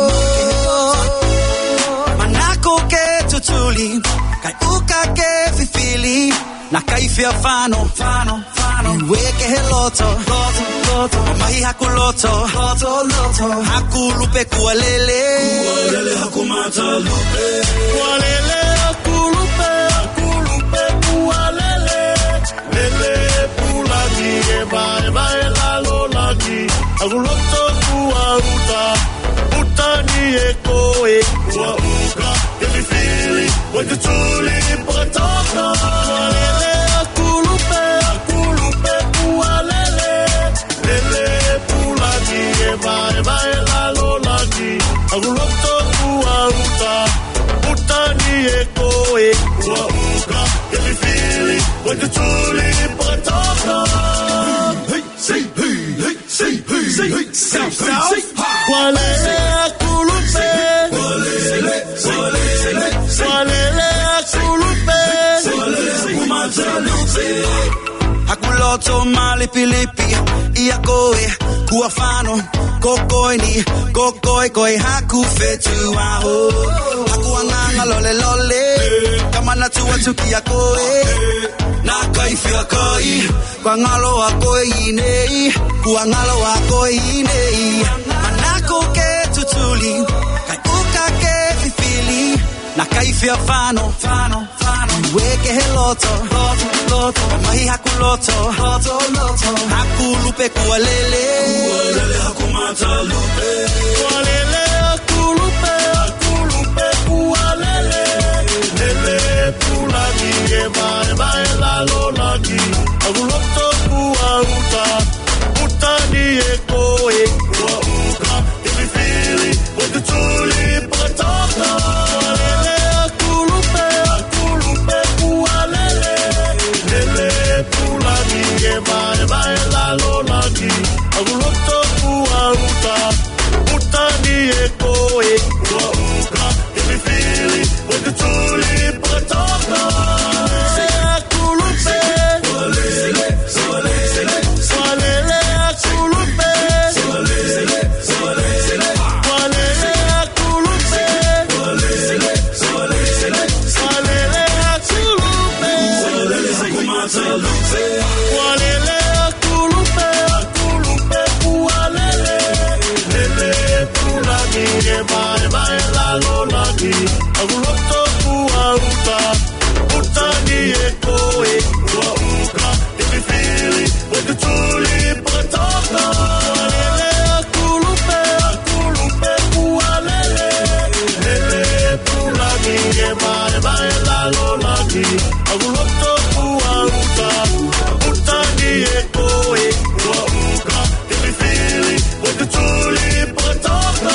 manako ke tutuli kai uka ke fifili na kai fia fano fano fano niu e ke he loto loto loto mahi haku loto loto loto haku lupe kualele kualele haku mata lupe kualele haku lupe haku lupe kualele lele pulagi e vai vai la lolagi aguloto kua uta utani e koe kua uka ke mi fili wai te tuli pakatoka kualele akulupe akulupe kualele lele pulagi e vai vai la lolagi aguloto kua uta utani e koe kua uka ke mi fili wai te tuli pakatoka. Hey, say, hey, hey, say, hey, say, hey, south, south. Walele akulupe. Walele, walele, walele akulupe. Walele akumachalupe. Hakuloto malipilipi ia koe kuafano kokoi ni kokoi koi haku fetu aho. Haku Kuanganga lole lole Kamana tua tuki a koe Na kai whia kai Kuangalo a koe inei Kuangalo a koe inei Manako ke tutuli Kai uka ke fifili Na kai whia whano Whano, whano Weke he loto Loto, loto Mahi haku loto Loto, loto Haku lupe kua lele Kua lele haku mata lupe Kua lele haku lupe Haku lupe kua lele Lele pulagi e mai mai la lolagi Haku loto kua uta Uta ni e koe Kua uka If you feel it With the tuli pataka Lele haku lupe Haku lupe kua lele Lele pulagi e mai mai la lolagi Haku loto kua uta Uta ni e koe Kua uka If you feel it With the tuli pataka Lele haku lupe Kua lele Kua lele Kua lele haku lupe Kua lele Kua lele Kua lele haku lupe Kua lele Kua lele Kua lele haku lupe Kua lele haku mata lupe Kua lele haku lupe Haku lupe kua lele Lele pulagi e mai mai la lolagi Haku loto kua uta Uta ni e koe Kua uka If you feel it With the tuli pataka Lele haku lupe Haku lupe kua lele Lele pulagi e mai mai la lolagi Haku loto kua uta Uta ni e koe Kua uka If you feel it With the tuli pataka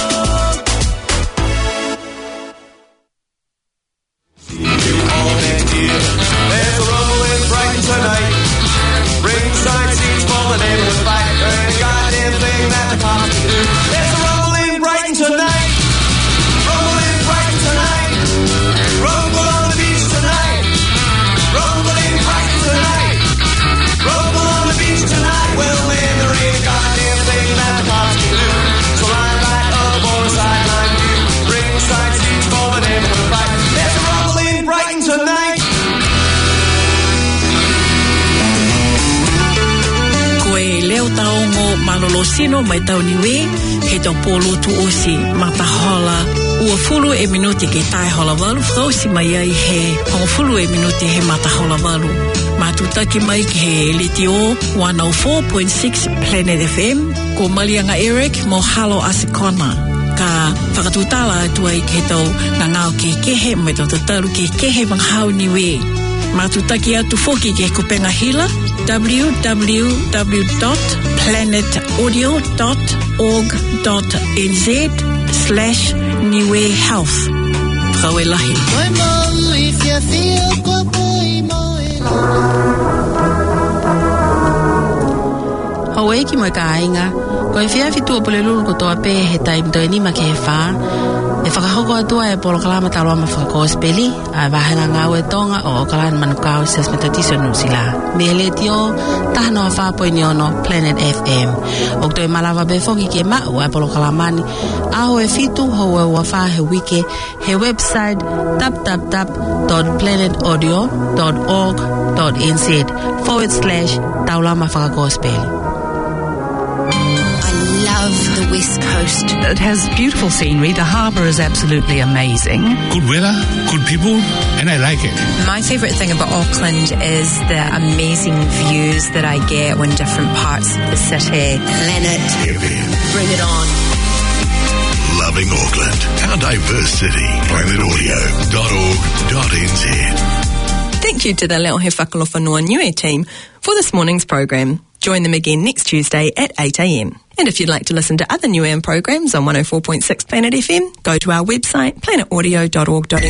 There's a rumble in Brighton tonight. Ringside seats for the neighborhood fight. Every goddamn thing that the cops can do. There's a rumble in Brighton tonight. Rumble in Brighton tonight. Rumble on the beach tonight. Rumble in Brighton tonight. Rumble on the beach tonight. Well, man, there ain't a goddamn thing that the cops can do. So line right up on the sideline view. Ringside seats for the neighborhood fight. There's a rumble in Brighton tonight. Koe leo taongo malolo sino mai tau niwe he tau polo tu osi matahola ua fulu e minuti ke tai hola walu whausi mai ai he hongo fulu e minuti he matahola walu matutaki mai ki he Elitio one oh four point six Planet F M ko Malianga Eric mo halo asikona ka whakatutala atua i ke tau ngā ngāo ke kehe mai tau tataru ke kehe wanghau niwe matutaki atu foki ke kupenga hila w w w dot planet audio dot org dot n z slash niwe health. Prawe lahi. Hawaii ki mo ka ainga, ko e fia fitu pole lulu ko toa pe he time to ni ma ke fa. E whakahoko atua e polo kalama taloa ma whakakospeli, a wahana ngau e tonga o kalan manukau ses metatiso nusila. Me le tio, tahano a whapo ni ono Planet F M. O to e malawa be foki ke ma o e polo kalamani, aho e fitu ho e wafa he wiki, he website tap tap tap dot planet audio dot org dot n z forward slash taulama whakakospeli. The West Coast. It has beautiful scenery. The harbour is absolutely amazing. Good weather, good people, and I like it. My favourite thing about Auckland is the amazing views that I get when different parts of the city. Planet F M. Bring it on. Loving Auckland, our diverse city. planet audio dot org dot n z. Thank you to the Leo He Whakalofa Niue team for this morning's program. Join them again next Tuesday at eight a m. And if you'd like to listen to other New Am programs on one oh four point six Planet F M, go to our website planet audio dot org dot n z.